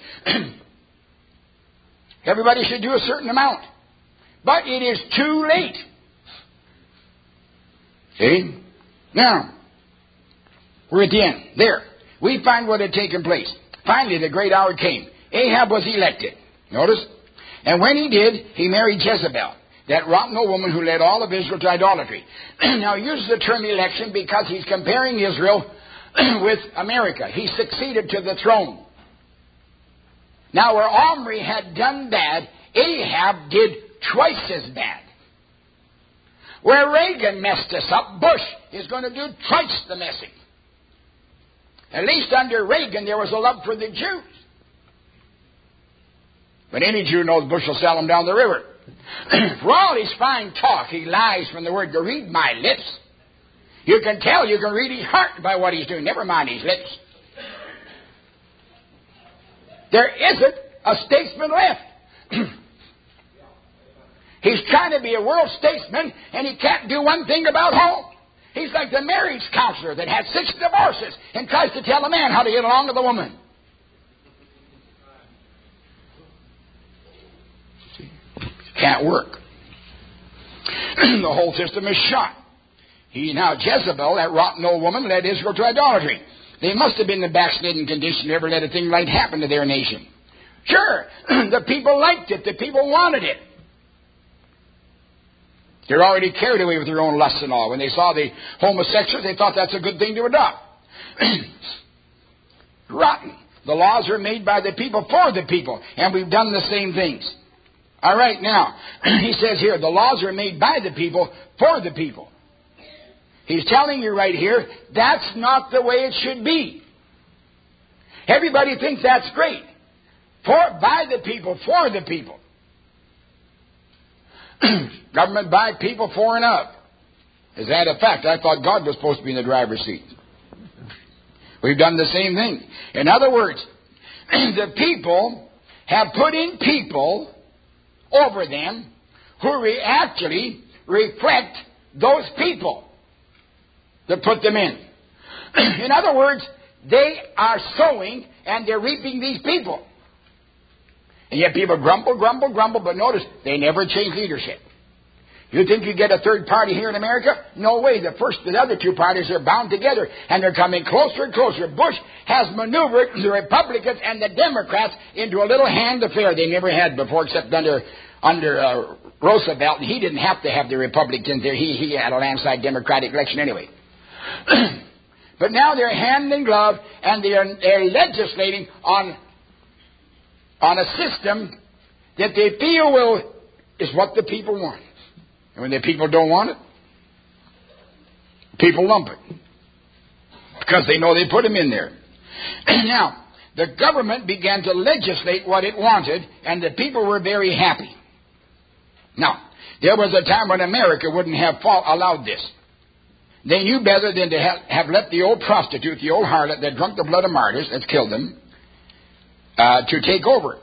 Everybody should do a certain amount. But it is too late. See? Now, we're at the end. There. We find what had taken place. Finally, the great hour came. Ahab was elected. Notice? And when he did, he married Jezebel, that rotten old woman who led all of Israel to idolatry. Now, he uses the term election because he's comparing Israel with America. He succeeded to the throne. Now, where Omri had done bad, Ahab did twice as bad. Where Reagan messed us up, Bush is going to do twice the messing. At least under Reagan, there was a love for the Jews. But any Jew knows Bush will sell them down the river. For all his fine talk, he lies from the word to read my lips. You can tell, you can read his heart by what he's doing. Never mind his lips. There isn't a statesman left. He's trying to be a world statesman, and he can't do one thing about home. He's like the marriage counselor that had six divorces and tries to tell a man how to get along with a woman. Can't work. The whole system is shot. He now, Jezebel, that rotten old woman, led Israel to idolatry. They must have been in the backslidden condition to ever let a thing like happen to their nation. Sure, the people liked it. The people wanted it. They're already carried away with their own lusts and all. When they saw the homosexuals, they thought that's a good thing to adopt. Rotten. The laws are made by the people for the people, and we've done the same things. All right, now, he says here, the laws are made by the people for the people. He's telling you right here, that's not the way it should be. Everybody thinks that's great. For, by the people, for the people. Government by people, for and of. Is that a fact? I thought God was supposed to be in the driver's seat. We've done the same thing. In other words, the people have put in people over them who re- actually reflect those people that put them in. In other words, they are sowing and they're reaping these people. And yet people grumble, grumble, grumble, but notice they never change leadership. You think you get a third party here in America? No way. The first, the other two parties are bound together, and they're coming closer and closer. Bush has maneuvered the Republicans and the Democrats into a little hand affair they never had before, except under under uh, Roosevelt. And he didn't have to have the Republicans there. He he had a landslide Democratic election anyway. But now they're hand in glove, and they're, they're legislating on on a system that they feel will is what the people want. And when the people don't want it, people lump it. Because they know they put them in there. Now, the government began to legislate what it wanted, and the people were very happy. Now, there was a time when America wouldn't have allowed this. They knew better than to have, have let the old prostitute, the old harlot that drunk the blood of martyrs, that's killed them, uh, to take over.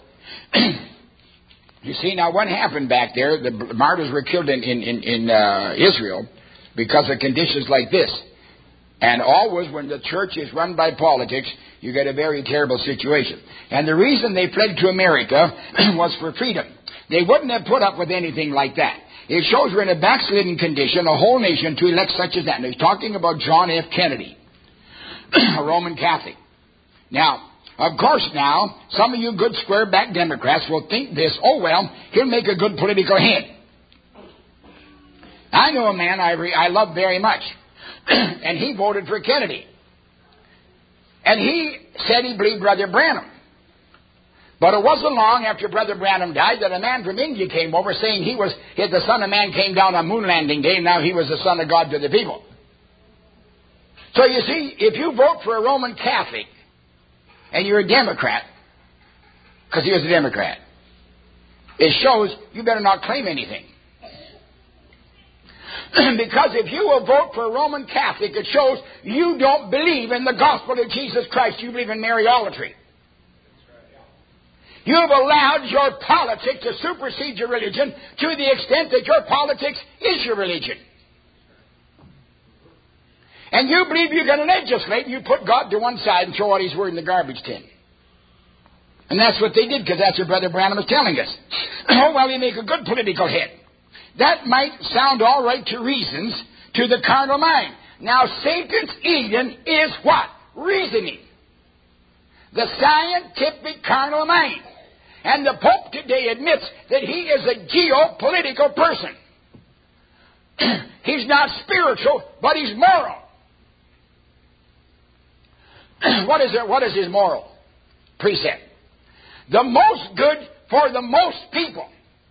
You see, now what happened back there, the martyrs were killed in, in, in, in uh, Israel because of conditions like this. And always when the church is run by politics, you get a very terrible situation. And the reason they fled to America was for freedom. They wouldn't have put up with anything like that. It shows we're in a backslidden condition, a whole nation to elect such as that. And he's talking about John F. Kennedy, a Roman Catholic. Now, of course now, some of you good square-back Democrats will think this, oh well, he'll make a good political head. I know a man I, re- I love very much, and he voted for Kennedy. And he said he believed Brother Branham. But it wasn't long after Brother Branham died that a man from India came over saying he was he, the Son of Man came down on moon landing day, and now he was the Son of God to the people. So you see, if you vote for a Roman Catholic, and you're a Democrat, because he was a Democrat, it shows you better not claim anything. Because if you will vote for a Roman Catholic, it shows you don't believe in the gospel of Jesus Christ. You believe in Mariolatry. You have allowed your politics to supersede your religion to the extent that your politics is your religion. And you believe you're going to legislate, and you put God to one side and throw out His Word in the garbage tin. And that's what they did, because that's what Brother Branham is telling us. Oh, well, we make a good political head. That might sound all right to reasons, to the carnal mind. Now, Satan's Eden is what? Reasoning. The scientific carnal mind. And the Pope today admits that he is a geopolitical person. He's not spiritual, but he's moral. What is it? What is his moral precept? The most good for the most people.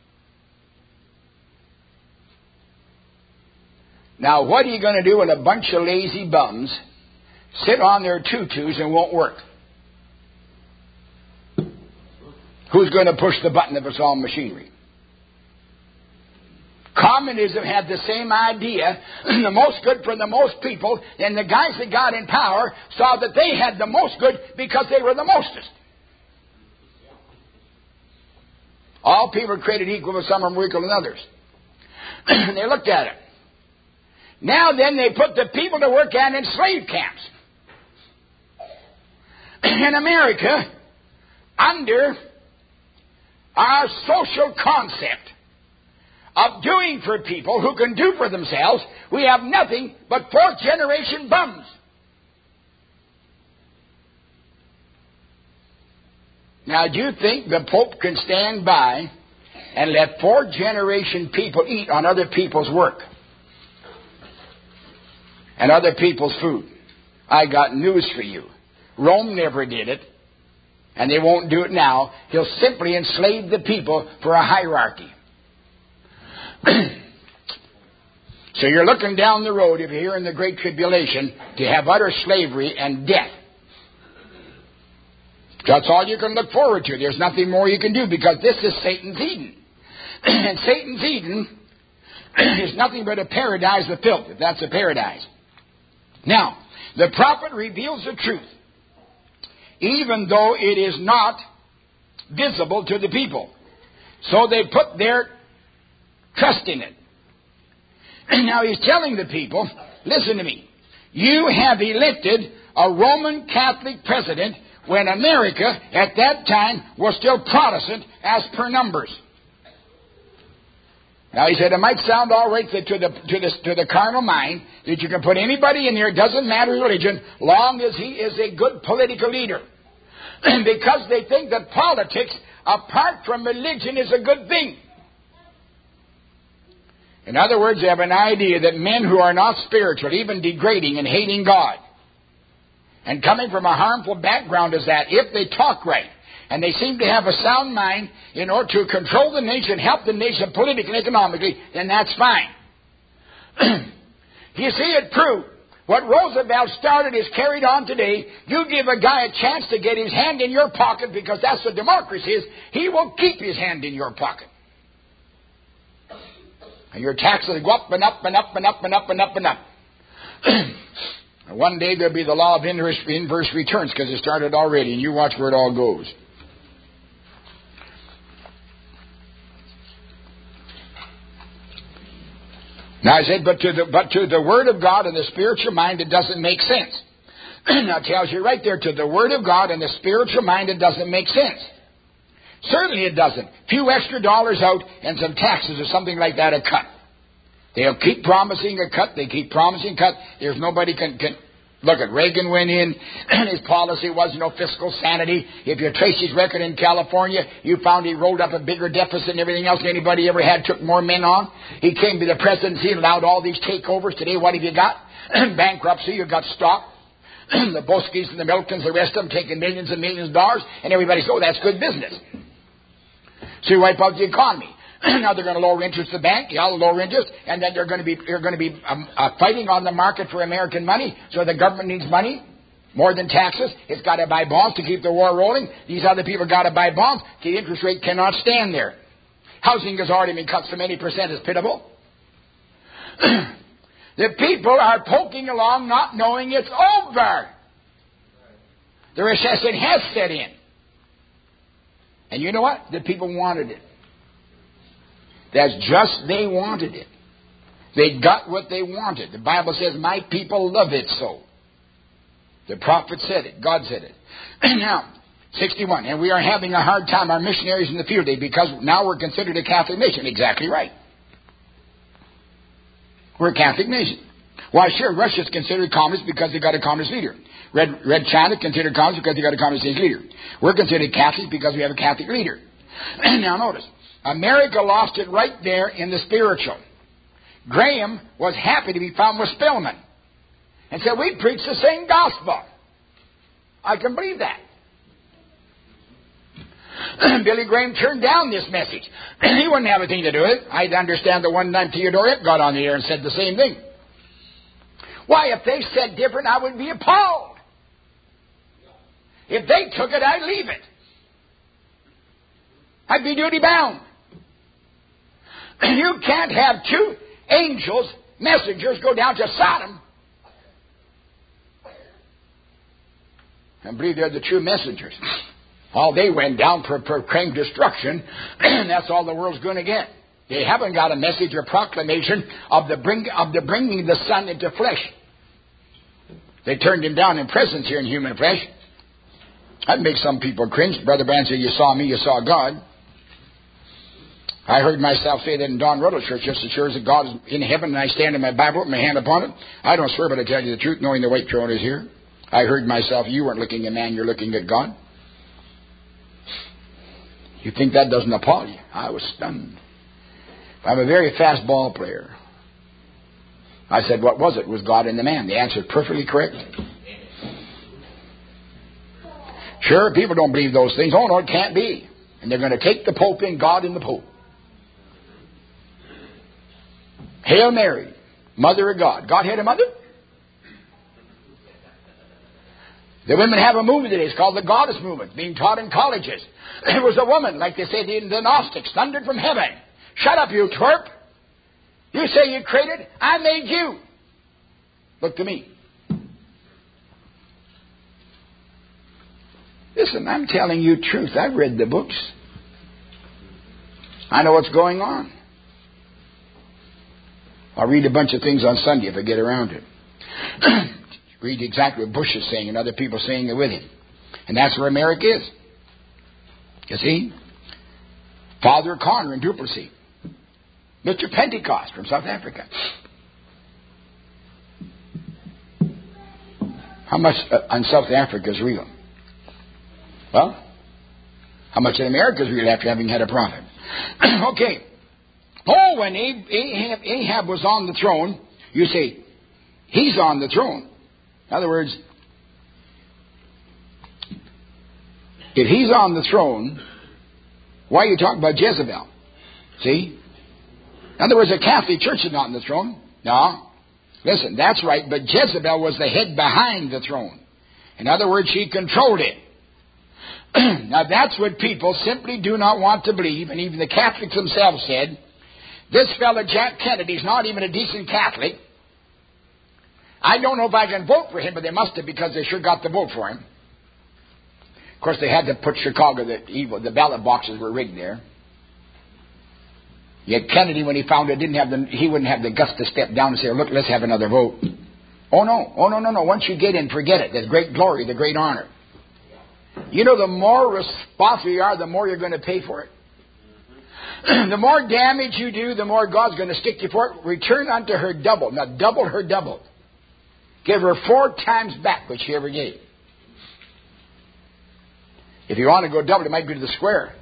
Now, what are you going to do when a bunch of lazy bums sit on their tutus and won't work? Who's going to push the button if it's all machinery? Communism had the same idea, the most good for the most people, and the guys that got in power saw that they had the most good because they were the mostest. All people are created equal, but some are more equal than others. And they looked at it. Now then, they put the people to work out in slave camps. In America, under our social concept of doing for people who can do for themselves, we have nothing but fourth generation bums. Now, do you think the Pope can stand by and let fourth generation people eat on other people's work and other people's food? I got news for you. Rome never did it, and they won't do it now. He'll simply enslave the people for a hierarchy. So you're looking down the road, if you're here in the Great Tribulation, to have utter slavery and death. That's all you can look forward to. There's nothing more you can do, because this is Satan's Eden. And Satan's Eden is nothing but a paradise of filth, if that's a paradise. Now, the prophet reveals the truth, even though it is not visible to the people. So they put their trust in it. Now he's telling the people, listen to me, you have elected a Roman Catholic president when America at that time was still Protestant as per numbers. Now he said it might sound all right to the, to the, to the carnal mind that you can put anybody in here, it doesn't matter religion, long as he is a good political leader. Because they think that politics, apart from religion, is a good thing. In other words, they have an idea that men who are not spiritual, even degrading and hating God, and coming from a harmful background as that, if they talk right, and they seem to have a sound mind in order to control the nation, help the nation politically and economically, then that's fine. You see it proved. What Roosevelt started is carried on today. You give a guy a chance to get his hand in your pocket, because that's what democracy is. He will keep his hand in your pocket. And your taxes go up and up and up and up and up and up and up. And one day there'll be the law of inverse, inverse returns, because it started already, and you watch where it all goes. Now I said, but to the but to the Word of God and the spiritual mind, it doesn't make sense. Now it tells you right there, to the Word of God and the spiritual mind, it doesn't make sense. Certainly it doesn't. A few extra dollars out and some taxes or something like that, a cut. They'll keep promising a cut. They keep promising a cut. There's nobody can, can look at Reagan went in, and his policy was no fiscal sanity. If you trace his record in California, you found he rolled up a bigger deficit than everything else anybody ever had, took more men on. He came to the presidency and allowed all these takeovers. Today, what have you got? Bankruptcy. You've got stock. The Boskis and the Miltons, the rest of them taking millions and millions of dollars, and everybody says, oh, that's good business. So you wipe out the economy. Now they're going to lower interest to the bank, yeah, lower interest, and then they're going to be they're going to be um, uh, fighting on the market for American money. So the government needs money more than taxes. It's got to buy bonds to keep the war rolling. These other people got to buy bonds. The interest rate cannot stand there. Housing has already been cut so many percent, it's pitiable. The people are poking along, not knowing it's over. The recession has set in. And you know what? The people wanted it. That's just, they wanted it. They got what they wanted. The Bible says, my people love it so. The prophet said it. God said it. Now, sixty-one. And we are having a hard time, our missionaries in the field day, because now we're considered a Catholic nation. Exactly right. We're a Catholic nation. Why, sure, Russia's considered communist because they got a communist leader. Red, Red China considered communist because they got a communist leader. We're considered Catholics because we have a Catholic leader. Now notice, America lost it right there in the spiritual. Graham was happy to be found with Spellman and said, we preach the same gospel. I can believe that. Billy Graham turned down this message. He wouldn't have anything to do with it. I'd understand the one time Theodore Eck got on the air and said the same thing. Why, if they said different, I would be appalled. If they took it, I'd leave it. I'd be duty bound. You can't have two angels, messengers, go down to Sodom and believe they're the true messengers. All they went down for proclaimed destruction, and that's all the world's going to get. They haven't got a message or proclamation of the bring of the bringing the Son into flesh. They turned him down in presence here in human flesh. That makes some people cringe. Brother Branham said, "You saw me, you saw God." I heard myself say that in Don Ruddle Church, just as sure as that God is in heaven and I stand in my Bible with my hand upon it. I don't swear, but I tell you the truth, knowing the white throne is here. I heard myself, you weren't looking at man, you're looking at God. You think that doesn't appall you? I was stunned. I'm a very fast ball player. I said, what was it? Was God in the man? The answer is perfectly correct. Sure, people don't believe those things. Oh, no, it can't be. And they're going to take the Pope in, God in the Pope. Hail Mary, Mother of God. God had a mother? The women have a movement today. It's called the Goddess Movement, being taught in colleges. It was a woman, like they say in the Gnostics, thundered from heaven. Shut up, you twerp. You say you created? I made you. Look to me. Listen, I'm telling you truth. I've read the books. I know what's going on. I'll read a bunch of things on Sunday if I get around to it. Read exactly what Bush is saying and other people saying it with him. And that's where America is. You see? Father Connor in Duplessis. Mister Pentecost from South Africa. How much uh, on South Africa is real? Well, how much in America is real after having had a prophet? Okay. Oh, when Ahab, Ahab was on the throne, you say, he's on the throne. In other words, if he's on the throne, why are you talking about Jezebel? See? In other words, the Catholic Church is not on the throne. No. Listen, that's right, but Jezebel was the head behind the throne. In other words, she controlled it. Now, that's what people simply do not want to believe, and even the Catholics themselves said, this fellow Jack Kennedy's not even a decent Catholic. I don't know if I can vote for him, but they must have, because they sure got the vote for him. Of course, they had to put Chicago, the evil, the ballot boxes were rigged there. Yet Kennedy, when he found it, didn't have the, he wouldn't have the guts to step down and say, look, let's have another vote. Oh, no. Oh, no, no, no. Once you get in, forget it. There's great glory, the great honor. You know, the more responsible you are, the more you're going to pay for it. The more damage you do, the more God's going to stick you for it. Return unto her double. Now, double her double. Give her four times back what she ever gave. If you want to go double, it might be to the square.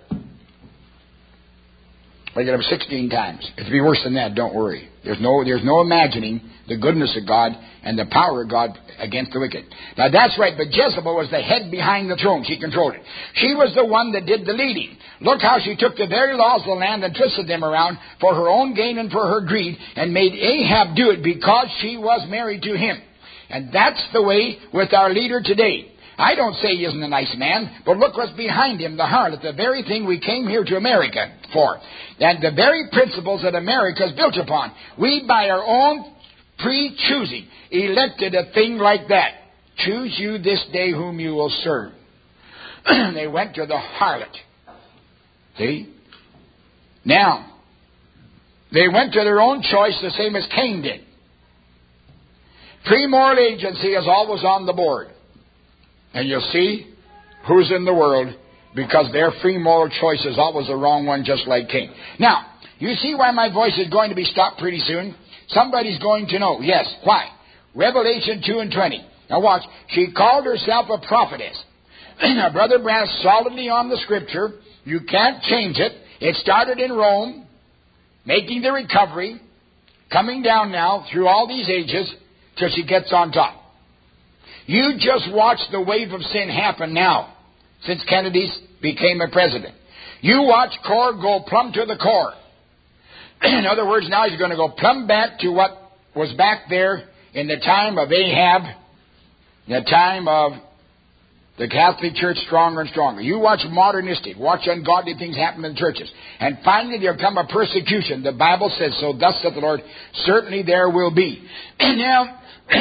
Make it up sixteen times. It'll be worse than that, don't worry. There's no there's no imagining the goodness of God and the power of God against the wicked. Now that's right, but Jezebel was the head behind the throne. She controlled it. She was the one that did the leading. Look how she took the very laws of the land and twisted them around for her own gain and for her greed, and made Ahab do it because she was married to him. And that's the way with our leader today. I don't say he isn't a nice man, but look what's behind him, the harlot, the very thing we came here to America for. And the very principles that America is built upon. We, by our own pre-choosing, elected a thing like that. Choose you this day whom you will serve. They went to the harlot. See? Now, they went to their own choice the same as Cain did. Pre-moral agency is always on the board. And you'll see who's in the world, because their free moral choice is always the wrong one, just like Cain. Now, you see why my voice is going to be stopped pretty soon? Somebody's going to know. Yes. Why? Revelation two and twenty. Now watch. She called herself a prophetess. Now, Brother Branham, solidly on the Scripture. You can't change it. It started in Rome, making the recovery, coming down now through all these ages till she gets on top. You just watch the wave of sin happen now, since Kennedy became a president. You watch core go plumb to the core. In other words, now he's going to go plumb back to what was back there in the time of Ahab, the time of The Catholic Church stronger and stronger. You watch modernistic, watch ungodly things happen in churches. And finally there'll come a persecution. The Bible says so. Thus saith the Lord, certainly there will be. And now,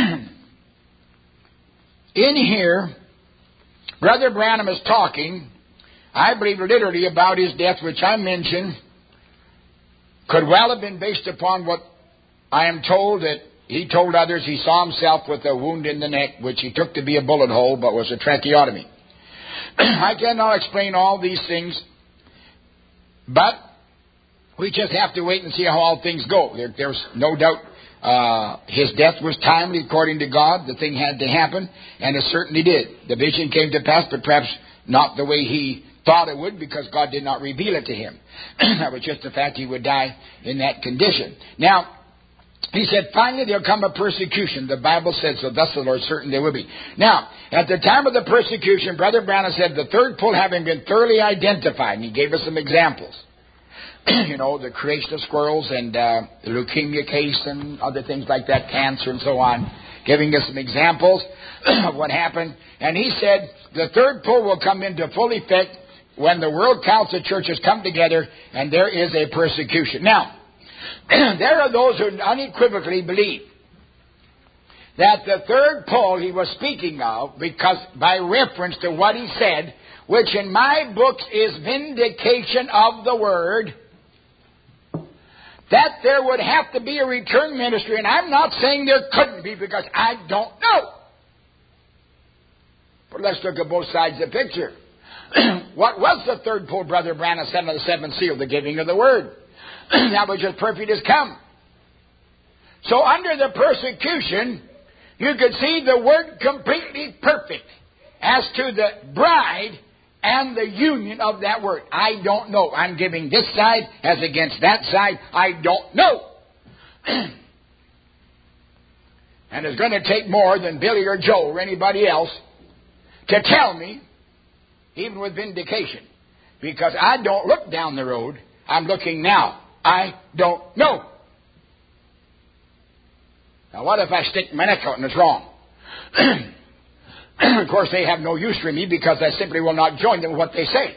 in here, Brother Branham is talking, I believe literally about his death, which I mentioned, could well have been based upon what I am told that he told others he saw himself with a wound in the neck, which he took to be a bullet hole, but was a tracheotomy. I cannot explain all these things, but we just have to wait and see how all things go. There, there's no doubt uh, his death was timely according to God. The thing had to happen, and it certainly did. The vision came to pass, but perhaps not the way he thought it would, because God did not reveal it to him. That was just the fact he would die in that condition. Now, he said, finally there'll come a persecution. The Bible said so. Thus the Lord, certain there will be. Now, at the time of the persecution, Brother Branham said, the third pull having been thoroughly identified, and he gave us some examples. You know, the creation of squirrels and uh, the leukemia case and other things like that, cancer and so on, giving us some examples of what happened. And he said, the third pull will come into full effect when the World Council of Churches come together and there is a persecution. Now, there are those who unequivocally believe that the third pull he was speaking of, because by reference to what he said, which in my books is vindication of the word, that there would have to be a return ministry. And I'm not saying there couldn't be, because I don't know. But let's look at both sides of the picture. What was the third pull, Brother Branham said on the seventh seal? The giving of the word. That was as perfect as come. So under the persecution, you could see the word completely perfect as to the bride and the union of that word. I don't know. I'm giving this side as against that side. I don't know. And it's going to take more than Billy or Joe or anybody else to tell me, even with vindication, because I don't look down the road. I'm looking now. I don't know. Now, what if I stick my neck out and it's wrong? Of course, they have no use for me, because I simply will not join them with what they say.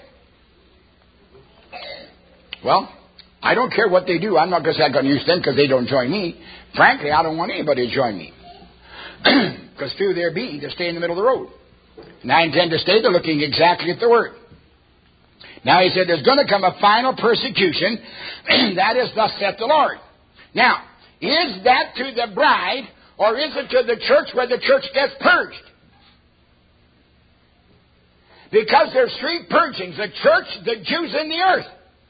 Well, I don't care what they do. I'm not going to say I'm going to use them because they don't join me. Frankly, I don't want anybody to join me, because few there be to stay in the middle of the road. And I intend to stay there looking exactly at the word. Now, he said there's going to come a final persecution, and that is thus saith the Lord. Now, is that to the bride, or is it to the church where the church gets purged? Because there's three purgings: the church, the Jews, and the earth.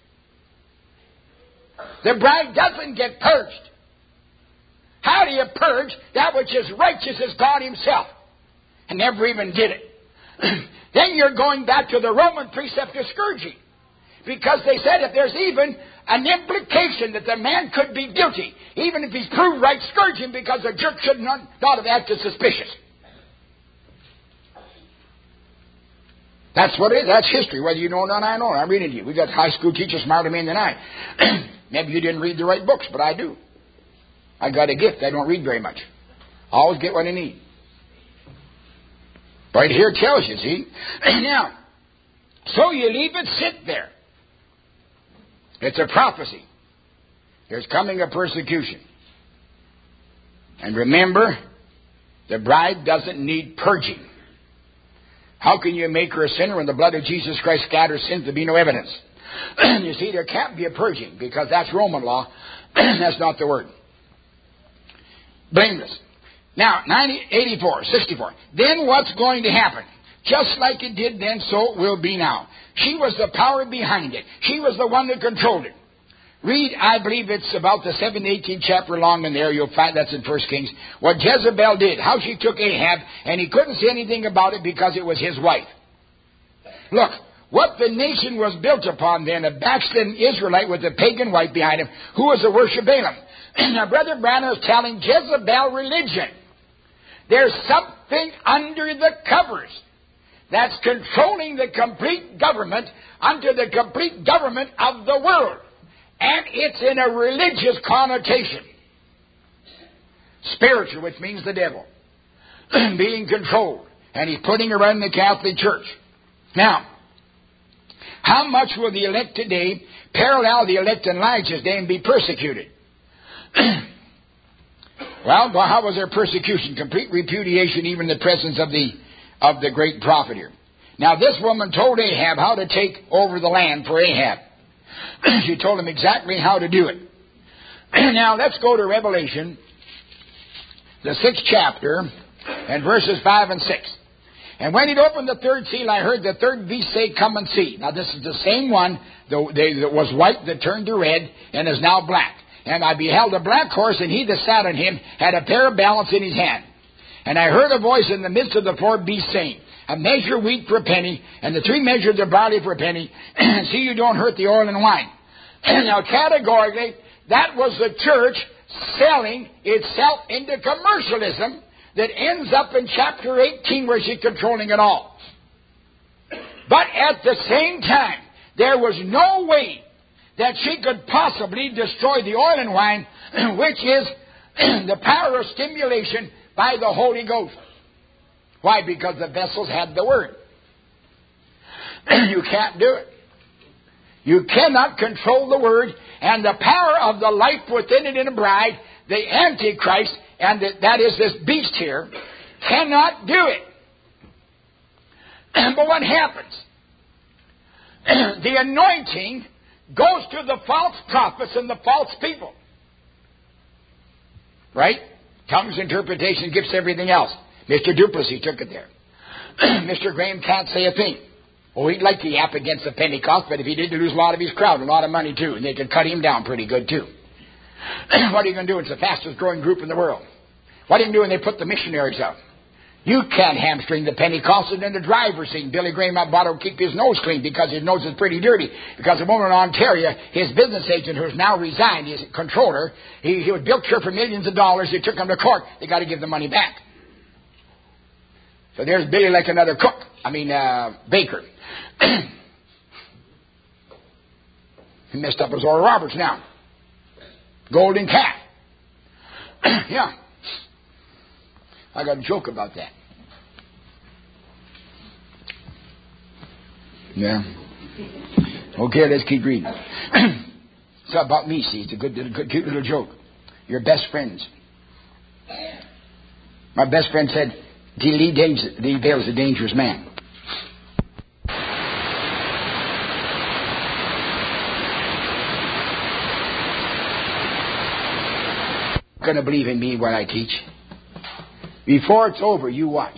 The bride doesn't get purged. How do you purge that which is righteous as God himself? And never even did it. Then you're going back to the Roman precept of scourging. Because they said if there's even an implication that the man could be guilty, even if he's proved right, scourge him, because the jerk should not, not have acted suspicious. That's what it is. That's history. Whether you know it or not, I know it. I'm reading to you. We've got high school teachers smarter men than I. Maybe you didn't read the right books, but I do. I got a gift. I don't read very much. I always get what I need. Right here it tells you, see? Now, so you leave it sit there. It's a prophecy. There's coming a persecution. And remember, the bride doesn't need purging. How can you make her a sinner when the blood of Jesus Christ scatters sins? There be no evidence. You see, there can't be a purging, because that's Roman law. That's not the word. Blameless. Now, eighty-four, sixty-four. Then what's going to happen? Just like it did then, so it will be now. She was the power behind it. She was the one that controlled it. Read, I believe it's about the seventeenth, eighteenth chapter along in there. You'll find that's in First Kings. What Jezebel did, how she took Ahab, and he couldn't say anything about it because it was his wife. Look, what the nation was built upon then, a backslidden Israelite with a pagan wife behind him, who was a worship Balaam. Now, Brother Branham is telling Jezebel religion. There's something under the covers that's controlling the complete government under the complete government of the world. And it's in a religious connotation. Spiritual, which means the devil, being controlled. and he's putting her in the Catholic Church. Now, how much will the elect today parallel the elect in Elijah's day and be persecuted? Well, how was their persecution? Complete repudiation, even in the presence of the of the great prophet here. Now, this woman told Ahab how to take over the land for Ahab. She told him exactly how to do it. Now, let's go to Revelation, the sixth chapter, and verses five and six. And when he'd opened the third seal, I heard the third beast say, "Come and see." Now, this is the same one that was white that turned to red and is now black. And I beheld a black horse, and he that sat on him had a pair of balance in his hand. And I heard a voice in the midst of the four beasts saying, "A measure wheat for a penny, and the three measures of barley for a penny, and see you don't hurt the oil and wine." Now, categorically, that was the church selling itself into commercialism that ends up in chapter eighteen where she's controlling it all. But at the same time, there was no way that she could possibly destroy the oil and wine, which is the power of stimulation by the Holy Ghost. Why? Because the vessels had the Word. You can't do it. You cannot control the Word, and the power of the life within it in a bride, the Antichrist, and the, that is this beast here, cannot do it. But what happens? The anointing goes to the false prophets and the false people. Right? Tongues, interpretation, gifts, everything else. Mister Duplessis took it there. Mister Graham can't say a thing. Oh, he'd like to yap against the Pentecost, but if he did, he'd lose a lot of his crowd, a lot of money too, and they could cut him down pretty good too. What are you going to do? It's the fastest growing group in the world. What are you going to do when they put the missionaries out? You can't hamstring the Pentecostals in the driver's seat. Billy Graham out bought to keep his nose clean because his nose is pretty dirty. Because a woman in Ontario, his business agent who's now resigned, his controller, he, he was bilked her for millions of dollars. They took him to court. They got to give the money back. So there's Billy like another cook. I mean, uh, baker. He messed up his Oral Roberts now. Golden calf. Yeah. I got a joke about that. Yeah. Okay, let's keep reading. It's about me, see. It's a good, good, cute little joke. Your best friends. My best friend said, Lee Dale's a dangerous man. Going to believe in me when I teach. Before it's over, you watch.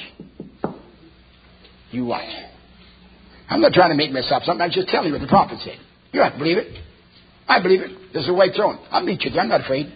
You watch. I'm not trying to make myself something. I'm just telling you what the prophet said. You have to believe it. I believe it. There's a white throne. I'll meet you there. I'm not afraid.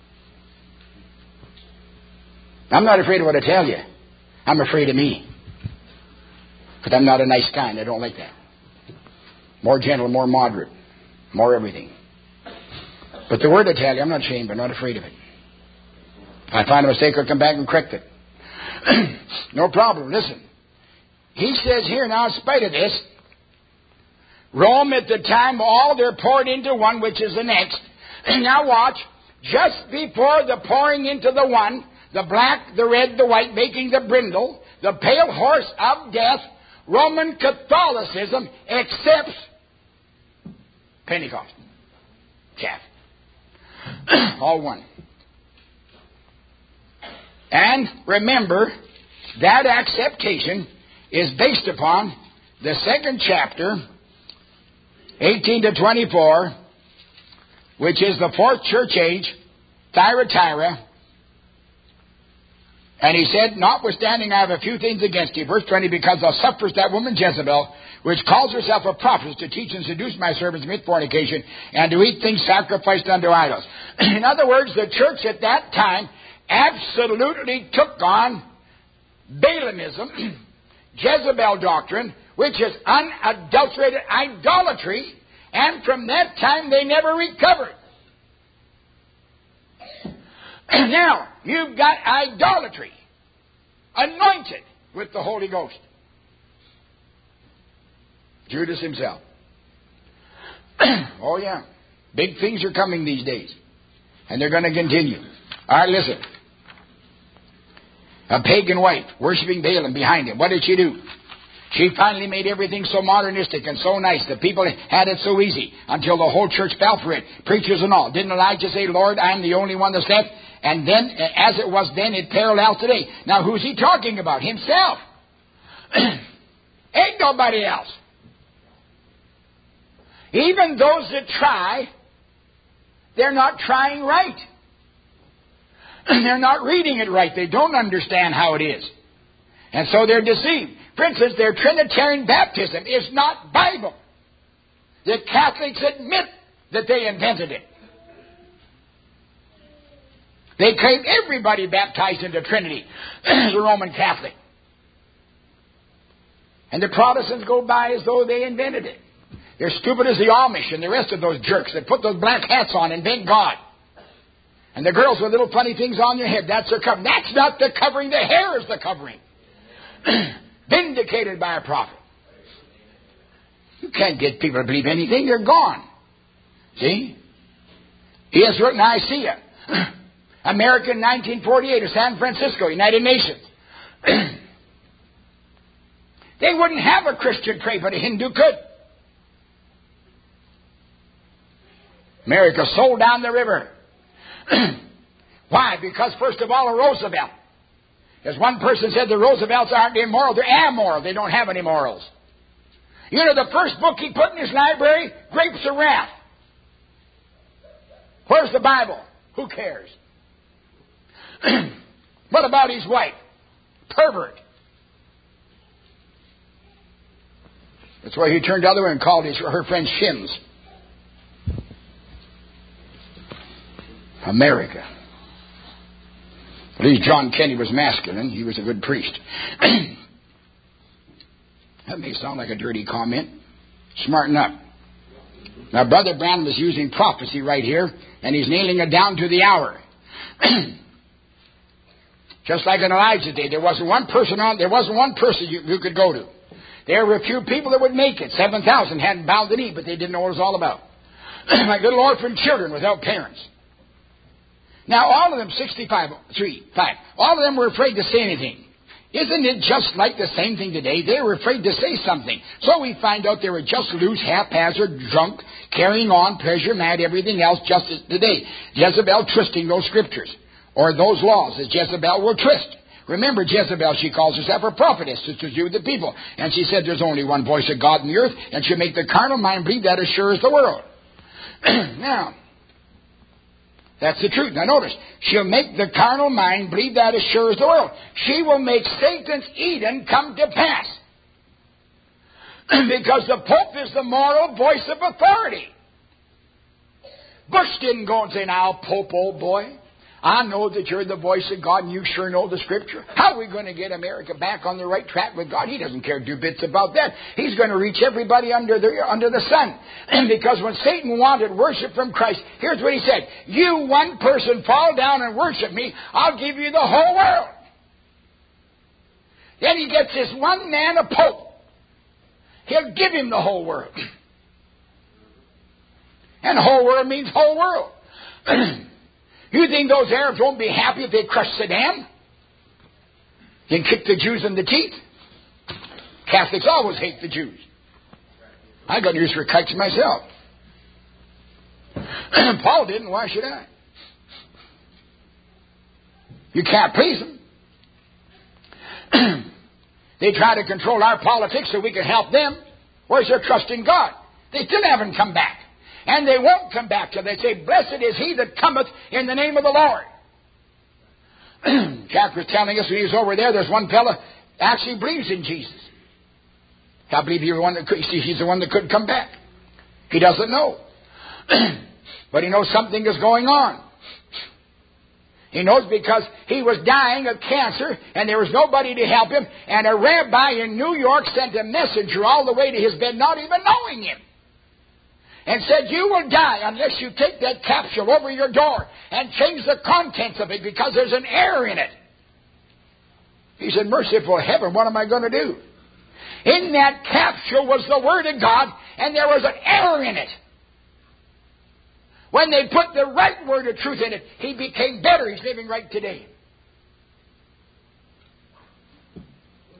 I'm not afraid of what I tell you. I'm afraid of me. Because I'm not a nice guy and I don't like that. More gentle, more moderate, more everything. But the word I tell you, I'm not ashamed. I'm not afraid of it. If I find a mistake, I'll come back and correct it. No problem. Listen. He says here now, in spite of this, Rome at the time, all they're poured into one, which is the next. Now watch. Just before the pouring into the one, the black, the red, the white, making the brindle, the pale horse of death, Roman Catholicism accepts Pentecost. Chaff. All one. And remember, that acceptation is based upon the second chapter, eighteen to twenty-four, which is the fourth church age, Thyatira. And he said, notwithstanding, I have a few things against you. Verse twenty, because thou sufferest that woman Jezebel, which calls herself a prophet, to teach and seduce my servants with fornication, and to eat things sacrificed unto idols. In other words, the church at that time absolutely took on Balaamism, Jezebel doctrine, which is unadulterated idolatry, and from that time they never recovered. Now, you've got idolatry, anointed with the Holy Ghost. Judas himself. Oh, yeah. Big things are coming these days. And they're going to continue. All right, listen. A pagan wife, worshiping Balaam behind him. What did she do? She finally made everything so modernistic and so nice. The people had it so easy until the whole church fell for it. Preachers and all. Didn't Elijah say, Lord, I'm the only one that's left? And then, as it was then, it parallels today. Now, who's he talking about? Himself. Ain't nobody else. Even those that try, they're not trying right. They're not reading it right. They don't understand how it is. And so they're deceived. For instance, their Trinitarian baptism is not Bible. The Catholics admit that they invented it. They claim everybody baptized into Trinity is a Roman Catholic. And the Protestants go by as though they invented it. They're stupid as the Amish and the rest of those jerks that put those black hats on and thank God. And the girls with little funny things on their head, that's their covering. That's not the covering. The hair is the covering. Vindicated by a prophet. You can't get people to believe anything. They're gone. See? He has written Nicaea. American nineteen forty-eight or San Francisco, United Nations. They wouldn't have a Christian pray, but a Hindu could. America sold down the river. Why? Because, first of all, a Roosevelt. As one person said, the Roosevelts aren't immoral, they're amoral. They don't have any morals. You know the first book he put in his library? Grapes of Wrath. Where's the Bible? Who cares? What about his wife? Pervert. That's why he turned the other way and called his, her friend Shims. America. At least John Kenny was masculine. He was a good priest. That may sound like a dirty comment. Smarten up. Now, Brother Branham is using prophecy right here, and he's nailing it down to the hour. Just like in Elijah's day, there wasn't one person on. There wasn't one person you, you could go to. There were a few people that would make it. Seven thousand hadn't bowed the knee, but they didn't know what it was all about. Like little orphan children without parents. Now, all of them, sixty-five, three, five, all of them were afraid to say anything. Isn't it just like the same thing today? They were afraid to say something. So we find out they were just loose, haphazard, drunk, carrying on, pleasure mad, everything else just as today. Jezebel twisting those scriptures, or those laws as Jezebel will twist. Remember, Jezebel, she calls herself a prophetess to do with the people. And she said there's only one voice of God in the earth, and she'll make the carnal mind believe that as sure as the world. Now, that's the truth. Now notice, she'll make the carnal mind believe that as sure as the world. She will make Satan's Eden come to pass. Because the Pope is the moral voice of authority. Bush didn't go and say, now, Pope, old boy, I know that you're the voice of God and you sure know the Scripture. How are we going to get America back on the right track with God? He doesn't care two bits about that. He's going to reach everybody under the, under the sun. Because when Satan wanted worship from Christ, here's what he said. You, one person, fall down and worship me, I'll give you the whole world. Then he gets this one man, a pope. He'll give him the whole world. And the whole world means whole world. You think those Arabs won't be happy if they crush Saddam? Then kick the Jews in the teeth? Catholics always hate the Jews. I got news for kites myself. Paul didn't, why should I? You can't please them. They try to control our politics so we can help them. Where's their trust in God? They still haven't come back. And they won't come back till they say, blessed is he that cometh in the name of the Lord. Jack was telling us when he was over there, there's one fella actually believes in Jesus. I believe he was one that could, he's the one that couldn't come back. He doesn't know. But he knows something is going on. He knows because he was dying of cancer and there was nobody to help him. And a rabbi in New York sent a messenger all the way to his bed, not even knowing him. And said, you will die unless you take that capsule over your door and change the contents of it because there's an error in it. He said, merciful heaven, what am I going to do? In that capsule was the Word of God, and there was an error in it. When they put the right word of truth in it, he became better. He's living right today.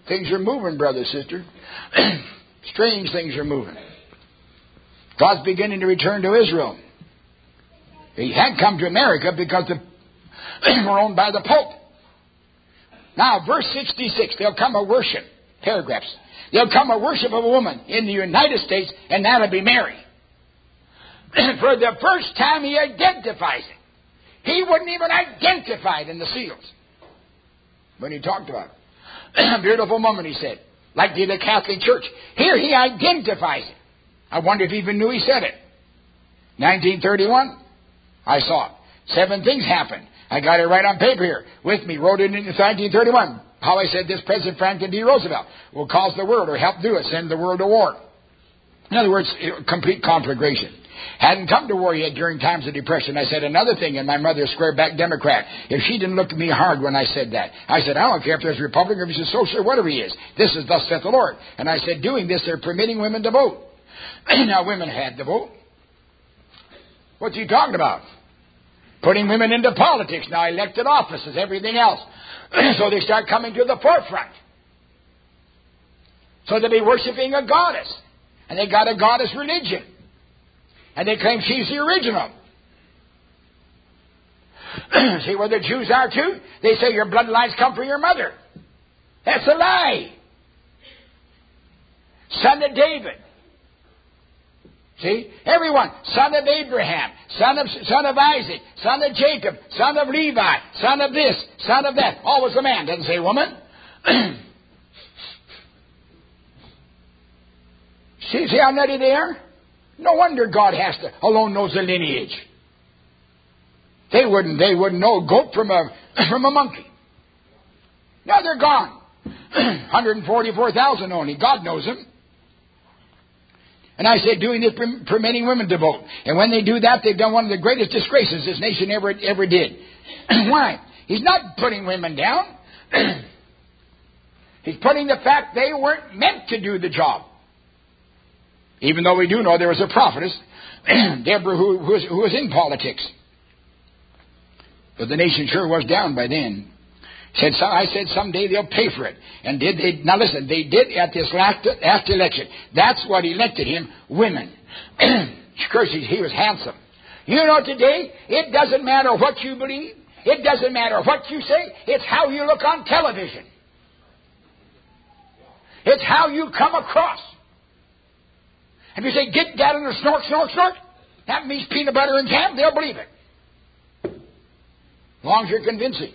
things are moving, brother, sister. Strange things are moving. God's beginning to return to Israel. He had come to America because the, we're owned by the Pope. Now, verse sixty-six, there'll come a worship, paragraphs. There'll come a worship of a woman in the United States, and that'll be Mary. For the first time, he identifies it. He wouldn't even identify it in the seals when he talked about it. Beautiful woman, he said, like the Catholic Church. Here he identifies it. I wonder if he even knew he said it. nineteen thirty-one, I saw it. Seven things happened. I got it right on paper here with me. Wrote it in nineteen thirty-one. How I said this, President Franklin D. Roosevelt will cause the world or help do it, send the world to war. In other words, complete conflagration. Hadn't come to war yet during times of depression. I said another thing, and my mother, a square-back Democrat, if she didn't look at me hard when I said that. I said, I don't care if there's Republican, if he's a socialist, whatever he is. This is thus saith the Lord. And I said, doing this, they're permitting women to vote. Now, women had to vote. What's he talking about? Putting women into politics, now elected offices, everything else. So they start coming to the forefront. So they'll be worshiping a goddess. And they got a goddess religion. And they claim she's the original. See where the Jews are too? They say your bloodlines come from your mother. That's a lie. Son of David. See? Everyone. Son of Abraham. Son of, son of Isaac. Son of Jacob. Son of Levi. Son of this. Son of that. Always a man. Doesn't say woman. see, see how nutty they are? No wonder God has to alone knows the lineage. They wouldn't they wouldn't know a goat from a from a monkey. Now they're gone. one hundred forty-four thousand only. God knows them. And I said, doing this, permitting women to vote. And when they do that, they've done one of the greatest disgraces this nation ever ever did. Why? He's not putting women down. He's putting the fact they weren't meant to do the job. Even though we do know there was a prophetess, Deborah, who, who, was, who was in politics. But the nation sure was down by then. Said, so, I said someday they'll pay for it. And did they? Now listen, they did at this last, last election. That's what elected him, women. Of course, he, he was handsome. You know, today, it doesn't matter what you believe. It doesn't matter what you say. It's how you look on television. It's how you come across. If you say, get that in a snort, snort, snort, that means peanut butter and jam, they'll believe it. As long as you're convincing.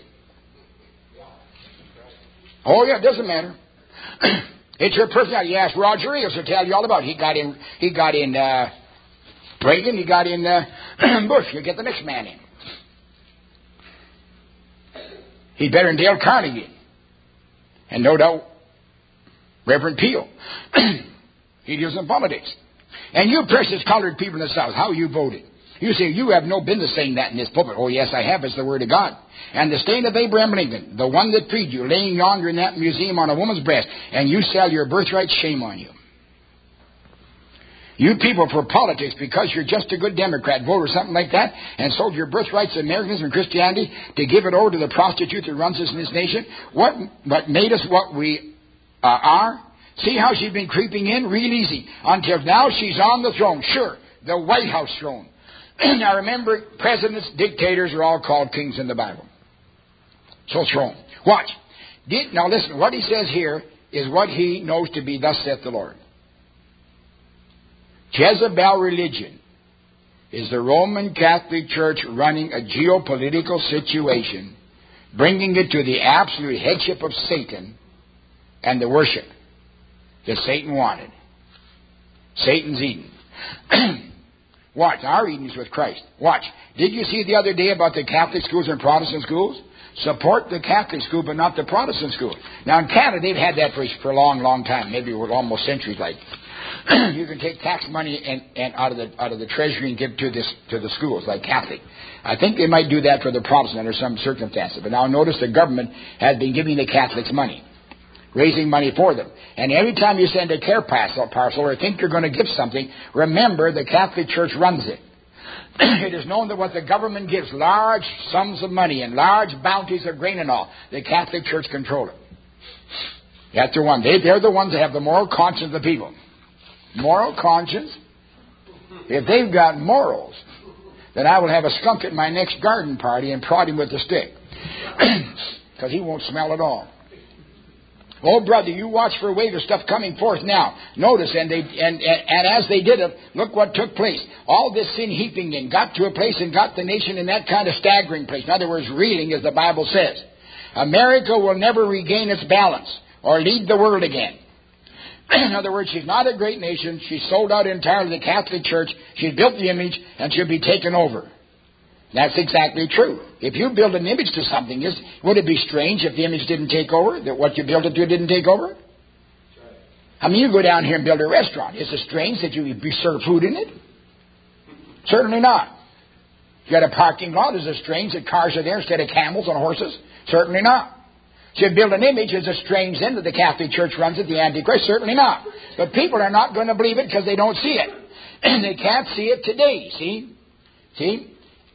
Oh, yeah, it doesn't matter. It's your personality. You ask Roger Ailes will tell you all about it. He got in, he got in uh, Reagan, he got in uh, Bush. You get the next man in. He's better than Dale Carnegie. And no doubt, Reverend Peel. He deals in politics. And you precious colored people in the South, how you voted. You say, you have no business saying that in this pulpit. Oh, yes, I have. It's the Word of God. And the stain of Abraham Lincoln, the one that freed you, laying yonder in that museum on a woman's breast, and you sell your birthright, shame on you. You people for politics, because you're just a good Democrat vote or something like that, and sold your birthrights to Americanism and Christianity to give it over to the prostitute that runs us in this nation, what, what made us what we uh, are? See how she's been creeping in? Real easy. Until now she's on the throne. Sure, the White House throne. Now remember, presidents, dictators are all called kings in the Bible. So throne. Watch. Did, now listen, what he says here is what he knows to be thus saith the Lord. Jezebel religion is the Roman Catholic Church running a geopolitical situation, bringing it to the absolute headship of Satan and the worship that Satan wanted. Satan's Eden. Watch. Our Eden is with Christ. Watch. Did you see the other day about the Catholic schools and Protestant schools? Support the Catholic school, but not the Protestant school. Now in Canada, they've had that for, for a long, long time. Maybe almost centuries like. You can take tax money and, and out of the out of the treasury and give to this to the schools, like Catholic. I think they might do that for the Protestant under some circumstances. But now notice the government has been giving the Catholics money, raising money for them. And every time you send a care parcel, parcel or think you're going to give something, remember the Catholic Church runs it. It is known that what the government gives, large sums of money and large bounties of grain and all, the Catholic Church control it. That's the one. They, they're the ones that have the moral conscience of the people. Moral conscience? If they've got morals, then I will have a skunk at my next garden party and prod him with a stick. Because he won't smell at all. Oh, brother, you watch for a wave of stuff coming forth now. Notice, and they and, and, and as they did it, look what took place. All this sin heaping in got to a place and got the nation in that kind of staggering place. In other words, reeling, as the Bible says. America will never regain its balance or lead the world again. In other words, she's not a great nation. She's sold out entirely to the Catholic Church. She's built the image, and she'll be taken over. That's exactly true. If you build an image to something, is would it be strange if the image didn't take over? That what you built it to didn't take over? I mean, you go down here and build a restaurant. Is it strange that you serve food in it? Certainly not. You got a parking lot. Is it strange that cars are there instead of camels and horses? Certainly not. So you build an image. Is it strange then that the Catholic Church runs it, the Antichrist? Certainly not. But people are not going to believe it because they don't see it. And they can't see it today, see? See?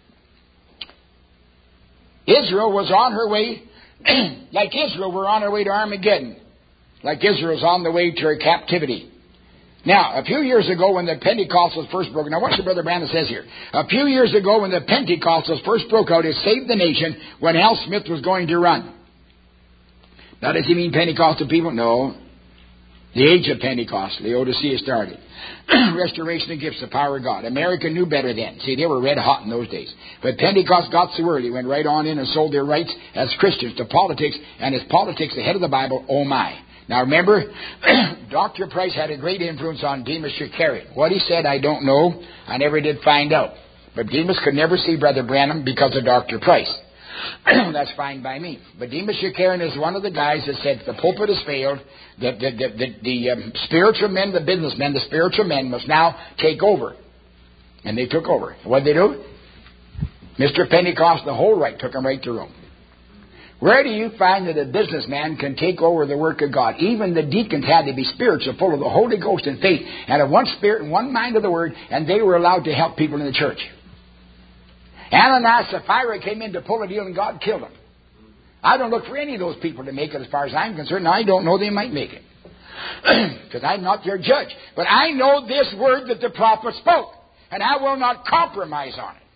Israel was on her way, like Israel, we're on our way to Armageddon. Like Israel's on the way to her captivity. Now, a few years ago when the Pentecostals first broke out, now watch what Brother Branham says here. A few years ago when the Pentecostals first broke out, it saved the nation when Al Smith was going to run. Now, does he mean Pentecostal people? No. The age of Pentecost, Laodicea started. Restoration of gifts, the power of God. America knew better then. See, they were red hot in those days. But Pentecost got so early, went right on in and sold their rights as Christians to politics, and as politics ahead of the Bible, oh my. Now remember, Doctor Price had a great influence on Demas Shakarian. What he said, I don't know. I never did find out. But Demas could never see Brother Branham because of Doctor Price. That's fine by me. But Demas Shakarian is one of the guys that said the pulpit has failed. The, the, the, the, the um, spiritual men, the businessmen, the spiritual men must now take over. And they took over. What did they do? Mister Pentecost, the whole right, took them right to Rome. Where do you find that a businessman can take over the work of God? Even the deacons had to be spiritual, full of the Holy Ghost and faith, and of one spirit and one mind of the Word, and they were allowed to help people in the church. Ananias and Sapphira came in to pull a deal, and God killed them. I don't look for any of those people to make it as far as I'm concerned. I don't know they might make it. Because I'm not their judge. But I know this word that the prophet spoke, and I will not compromise on it.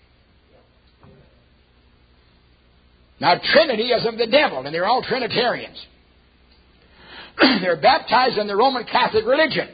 Now, Trinity is of the devil, and they're all Trinitarians. They're baptized in the Roman Catholic religion.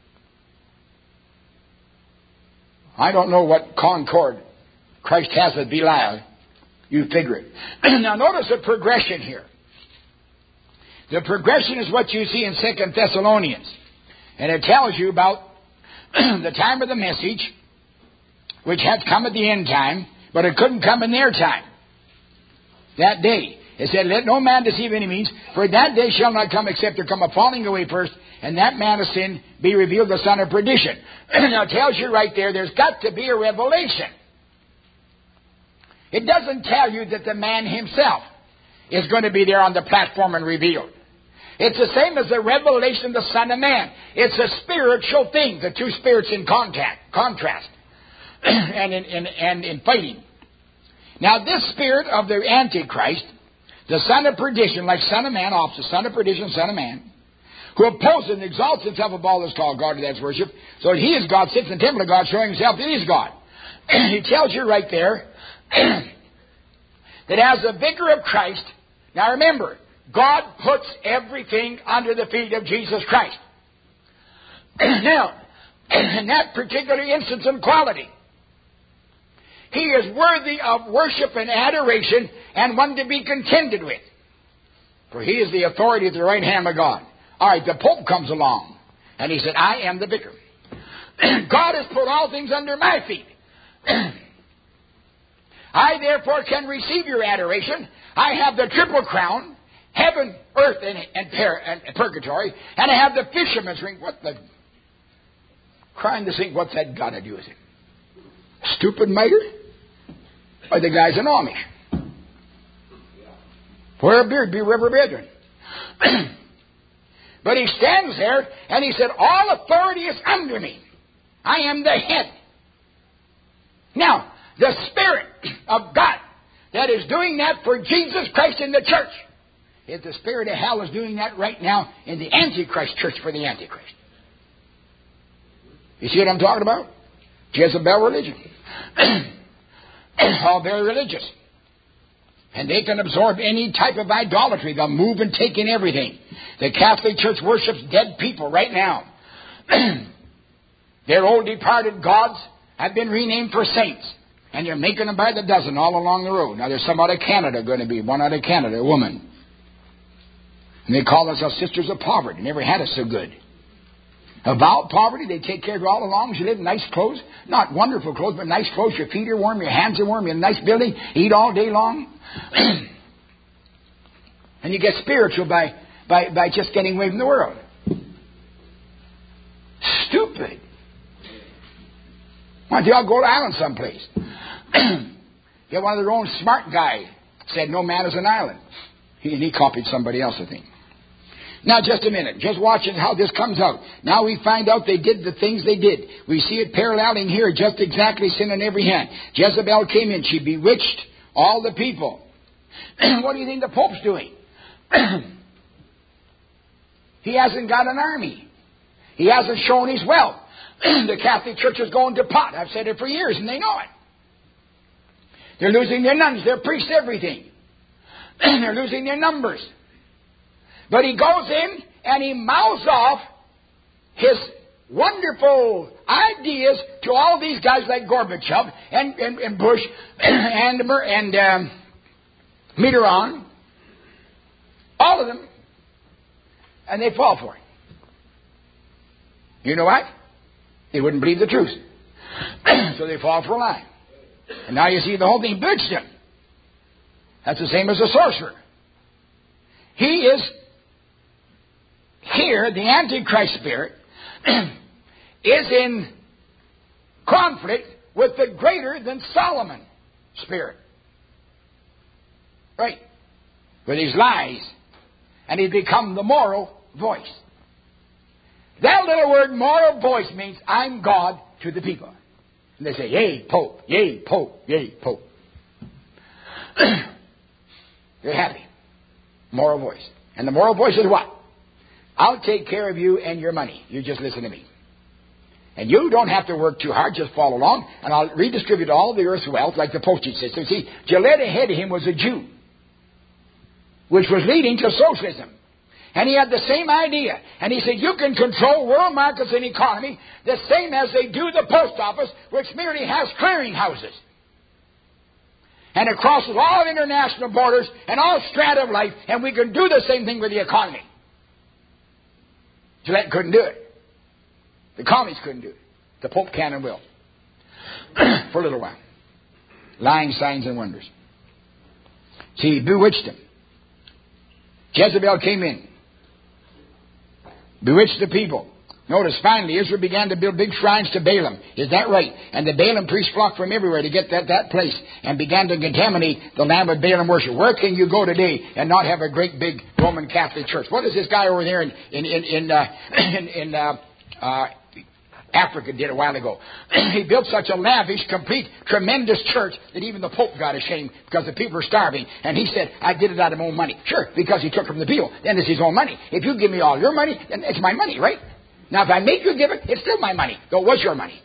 I don't know what concord Christ has with Belial. You figure it. Now, notice the progression here. The progression is what you see in Second Thessalonians. And it tells you about the time of the message, which had come at the end time, but it couldn't come in their time. That day. It said, let no man deceive any means, for that day shall not come except there come a falling away first, and that man of sin be revealed the son of perdition. Now it tells you right there, there's got to be a revelation. It doesn't tell you that the man himself is going to be there on the platform and revealed. It's the same as the revelation of the Son of Man. It's a spiritual thing, the two spirits in contact, contrast, and in, in, and in fighting. Now this spirit of the Antichrist, the son of perdition, like Son of Man, opposite, Son of perdition, Son of Man, who opposes and exalts himself above all that's called God, that's worship, so that he is God, sits in the temple of God, showing himself that he is God. He tells you right there that as the vicar of Christ, now remember, God puts everything under the feet of Jesus Christ. Now, in that particular instance and quality, he is worthy of worship and adoration and one to be contended with. For he is the authority at the right hand of God. All right, the Pope comes along, and he said, I am the vicar. God has put all things under my feet. I therefore can receive your adoration. I have the triple crown, heaven, earth, and, and, per, and purgatory, and I have the fisherman's ring. What the crying to think, what's that got to do with it? Stupid miter? Or the guy's an Amish? Wear a beard, be river brethren. But he stands there and he said, all authority is under me. I am the head. Now, the Spirit of God that is doing that for Jesus Christ in the church if the spirit of hell is doing that right now in the Antichrist church for the Antichrist. You see what I'm talking about? Jezebel religion. All very religious. And they can absorb any type of idolatry. They'll move and take in everything. The Catholic Church worships dead people right now. Their old departed gods have been renamed for saints. And they're making them by the dozen all along the road. Now there's some out of Canada going to be. One out of Canada, a woman. And they call themselves Sisters of Poverty. Never had it so good. About poverty, they take care of you all along. You live in nice clothes. Not wonderful clothes, but nice clothes. Your feet are warm, your hands are warm, you're in a nice building. Eat all day long. And you get spiritual by, by, by just getting away from the world. Stupid. Why don't you all go to island someplace? Get one of their own smart guys. Said no man is an island. He, and he copied somebody else, I think. Now, just a minute. Just watching how this comes out. Now we find out they did the things they did. We see it paralleling here, just exactly sin on every hand. Jezebel came in. She bewitched all the people. What do you think the Pope's doing? He hasn't got an army. He hasn't shown his wealth. The Catholic Church is going to pot. I've said it for years, and they know it. They're losing their nuns, their priests, everything. They're losing their numbers. But he goes in and he mouths off his wonderful ideas to all these guys like Gorbachev and, and, and Bush and, and um, Mitterrand. All of them. And they fall for it. You know what? They wouldn't believe the truth. So they fall for a lie. And now you see the whole thing bewitched him. That's the same as a sorcerer. He is here, the Antichrist spirit, is in conflict with the greater than Solomon spirit. Right? With his lies. And he's become the moral voice. That little word, moral voice, means I'm God to the people. And they say, yay, Pope, yay, Pope, yay, Pope. They're happy. Moral voice. And the moral voice is what? I'll take care of you and your money. You just listen to me. And you don't have to work too hard. Just follow along. And I'll redistribute all the earth's wealth like the postage system. See, Gillette ahead of him was a Jew, which was leading to socialism. And he had the same idea. And he said, you can control world markets and economy the same as they do the post office, which merely has clearing houses. And it crosses all international borders and all strata of life, and we can do the same thing with the economy. Gillette couldn't do it. The communists couldn't do it. The Pope can and will. For a little while. Lying signs and wonders. See, he bewitched them. Jezebel came in. Bewitched the people. Notice, finally, Israel began to build big shrines to Balaam. Is that right? And the Balaam priests flocked from everywhere to get that, that place and began to contaminate the land with Balaam worship. Where can you go today and not have a great big Roman Catholic church? What is this guy over there in in in in, uh, in, in uh, uh, Africa did a while ago? He built such a lavish, complete, tremendous church that even the Pope got ashamed because the people were starving. And he said, I did it out of my own money. Sure, because he took from the people. Then it's his own money. If you give me all your money, then it's my money, right? Now, if I make you give it, it's still my money, though it was your money.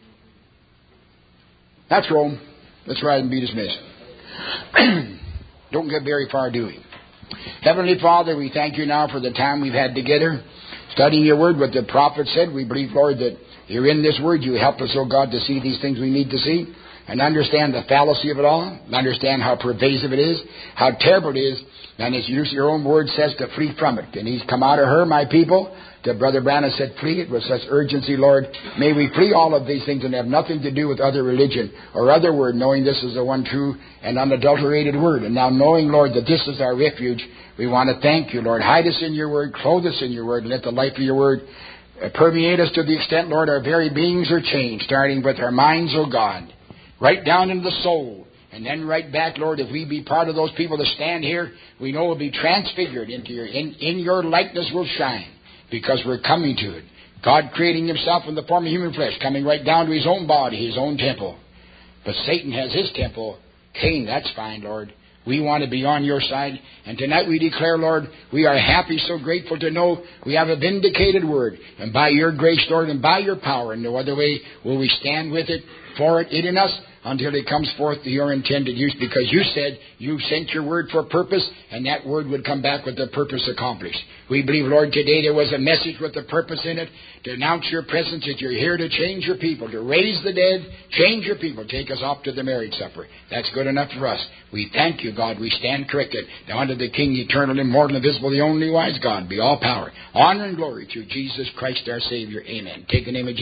That's Rome. Let's rise and be dismissed. Don't get very far, do we? Heavenly Father, we thank you now for the time we've had together, studying your word, what the prophet said. We believe, Lord, that you're in this word. You help us, oh God, to see these things we need to see and understand the fallacy of it all, understand how pervasive it is, how terrible it is, and as your own word says, to flee from it. And he's come out of her, my people. To Brother Branham said, flee it with such urgency, Lord. May we flee all of these things and have nothing to do with other religion or other word, knowing this is the one true and unadulterated word. And now knowing, Lord, that this is our refuge, we want to thank you, Lord. Hide us in your word, clothe us in your word, and let the life of your word permeate us to the extent, Lord, our very beings are changed, starting with our minds, O God, right down into the soul. And then right back, Lord, if we be part of those people that stand here, we know we'll be transfigured into your, in, in your likeness will shine. Because we're coming to it. God creating himself in the form of human flesh, coming right down to his own body, his own temple. But Satan has his temple. Cain, that's fine, Lord. We want to be on your side. And tonight we declare, Lord, we are happy, so grateful to know we have a vindicated word. And by your grace, Lord, and by your power, in no other way will we stand with it, for it, it in us, until it comes forth to your intended use, because you said you sent your word for a purpose, and that word would come back with the purpose accomplished. We believe, Lord, today there was a message with a purpose in it, to announce your presence, that you're here to change your people, to raise the dead, change your people, take us off to the marriage supper. That's good enough for us. We thank you, God. We stand corrected. Now unto the King, eternal, immortal, invisible, the only wise God, be all power, honor, and glory through Jesus Christ our Savior. Amen. Take the name of Jesus.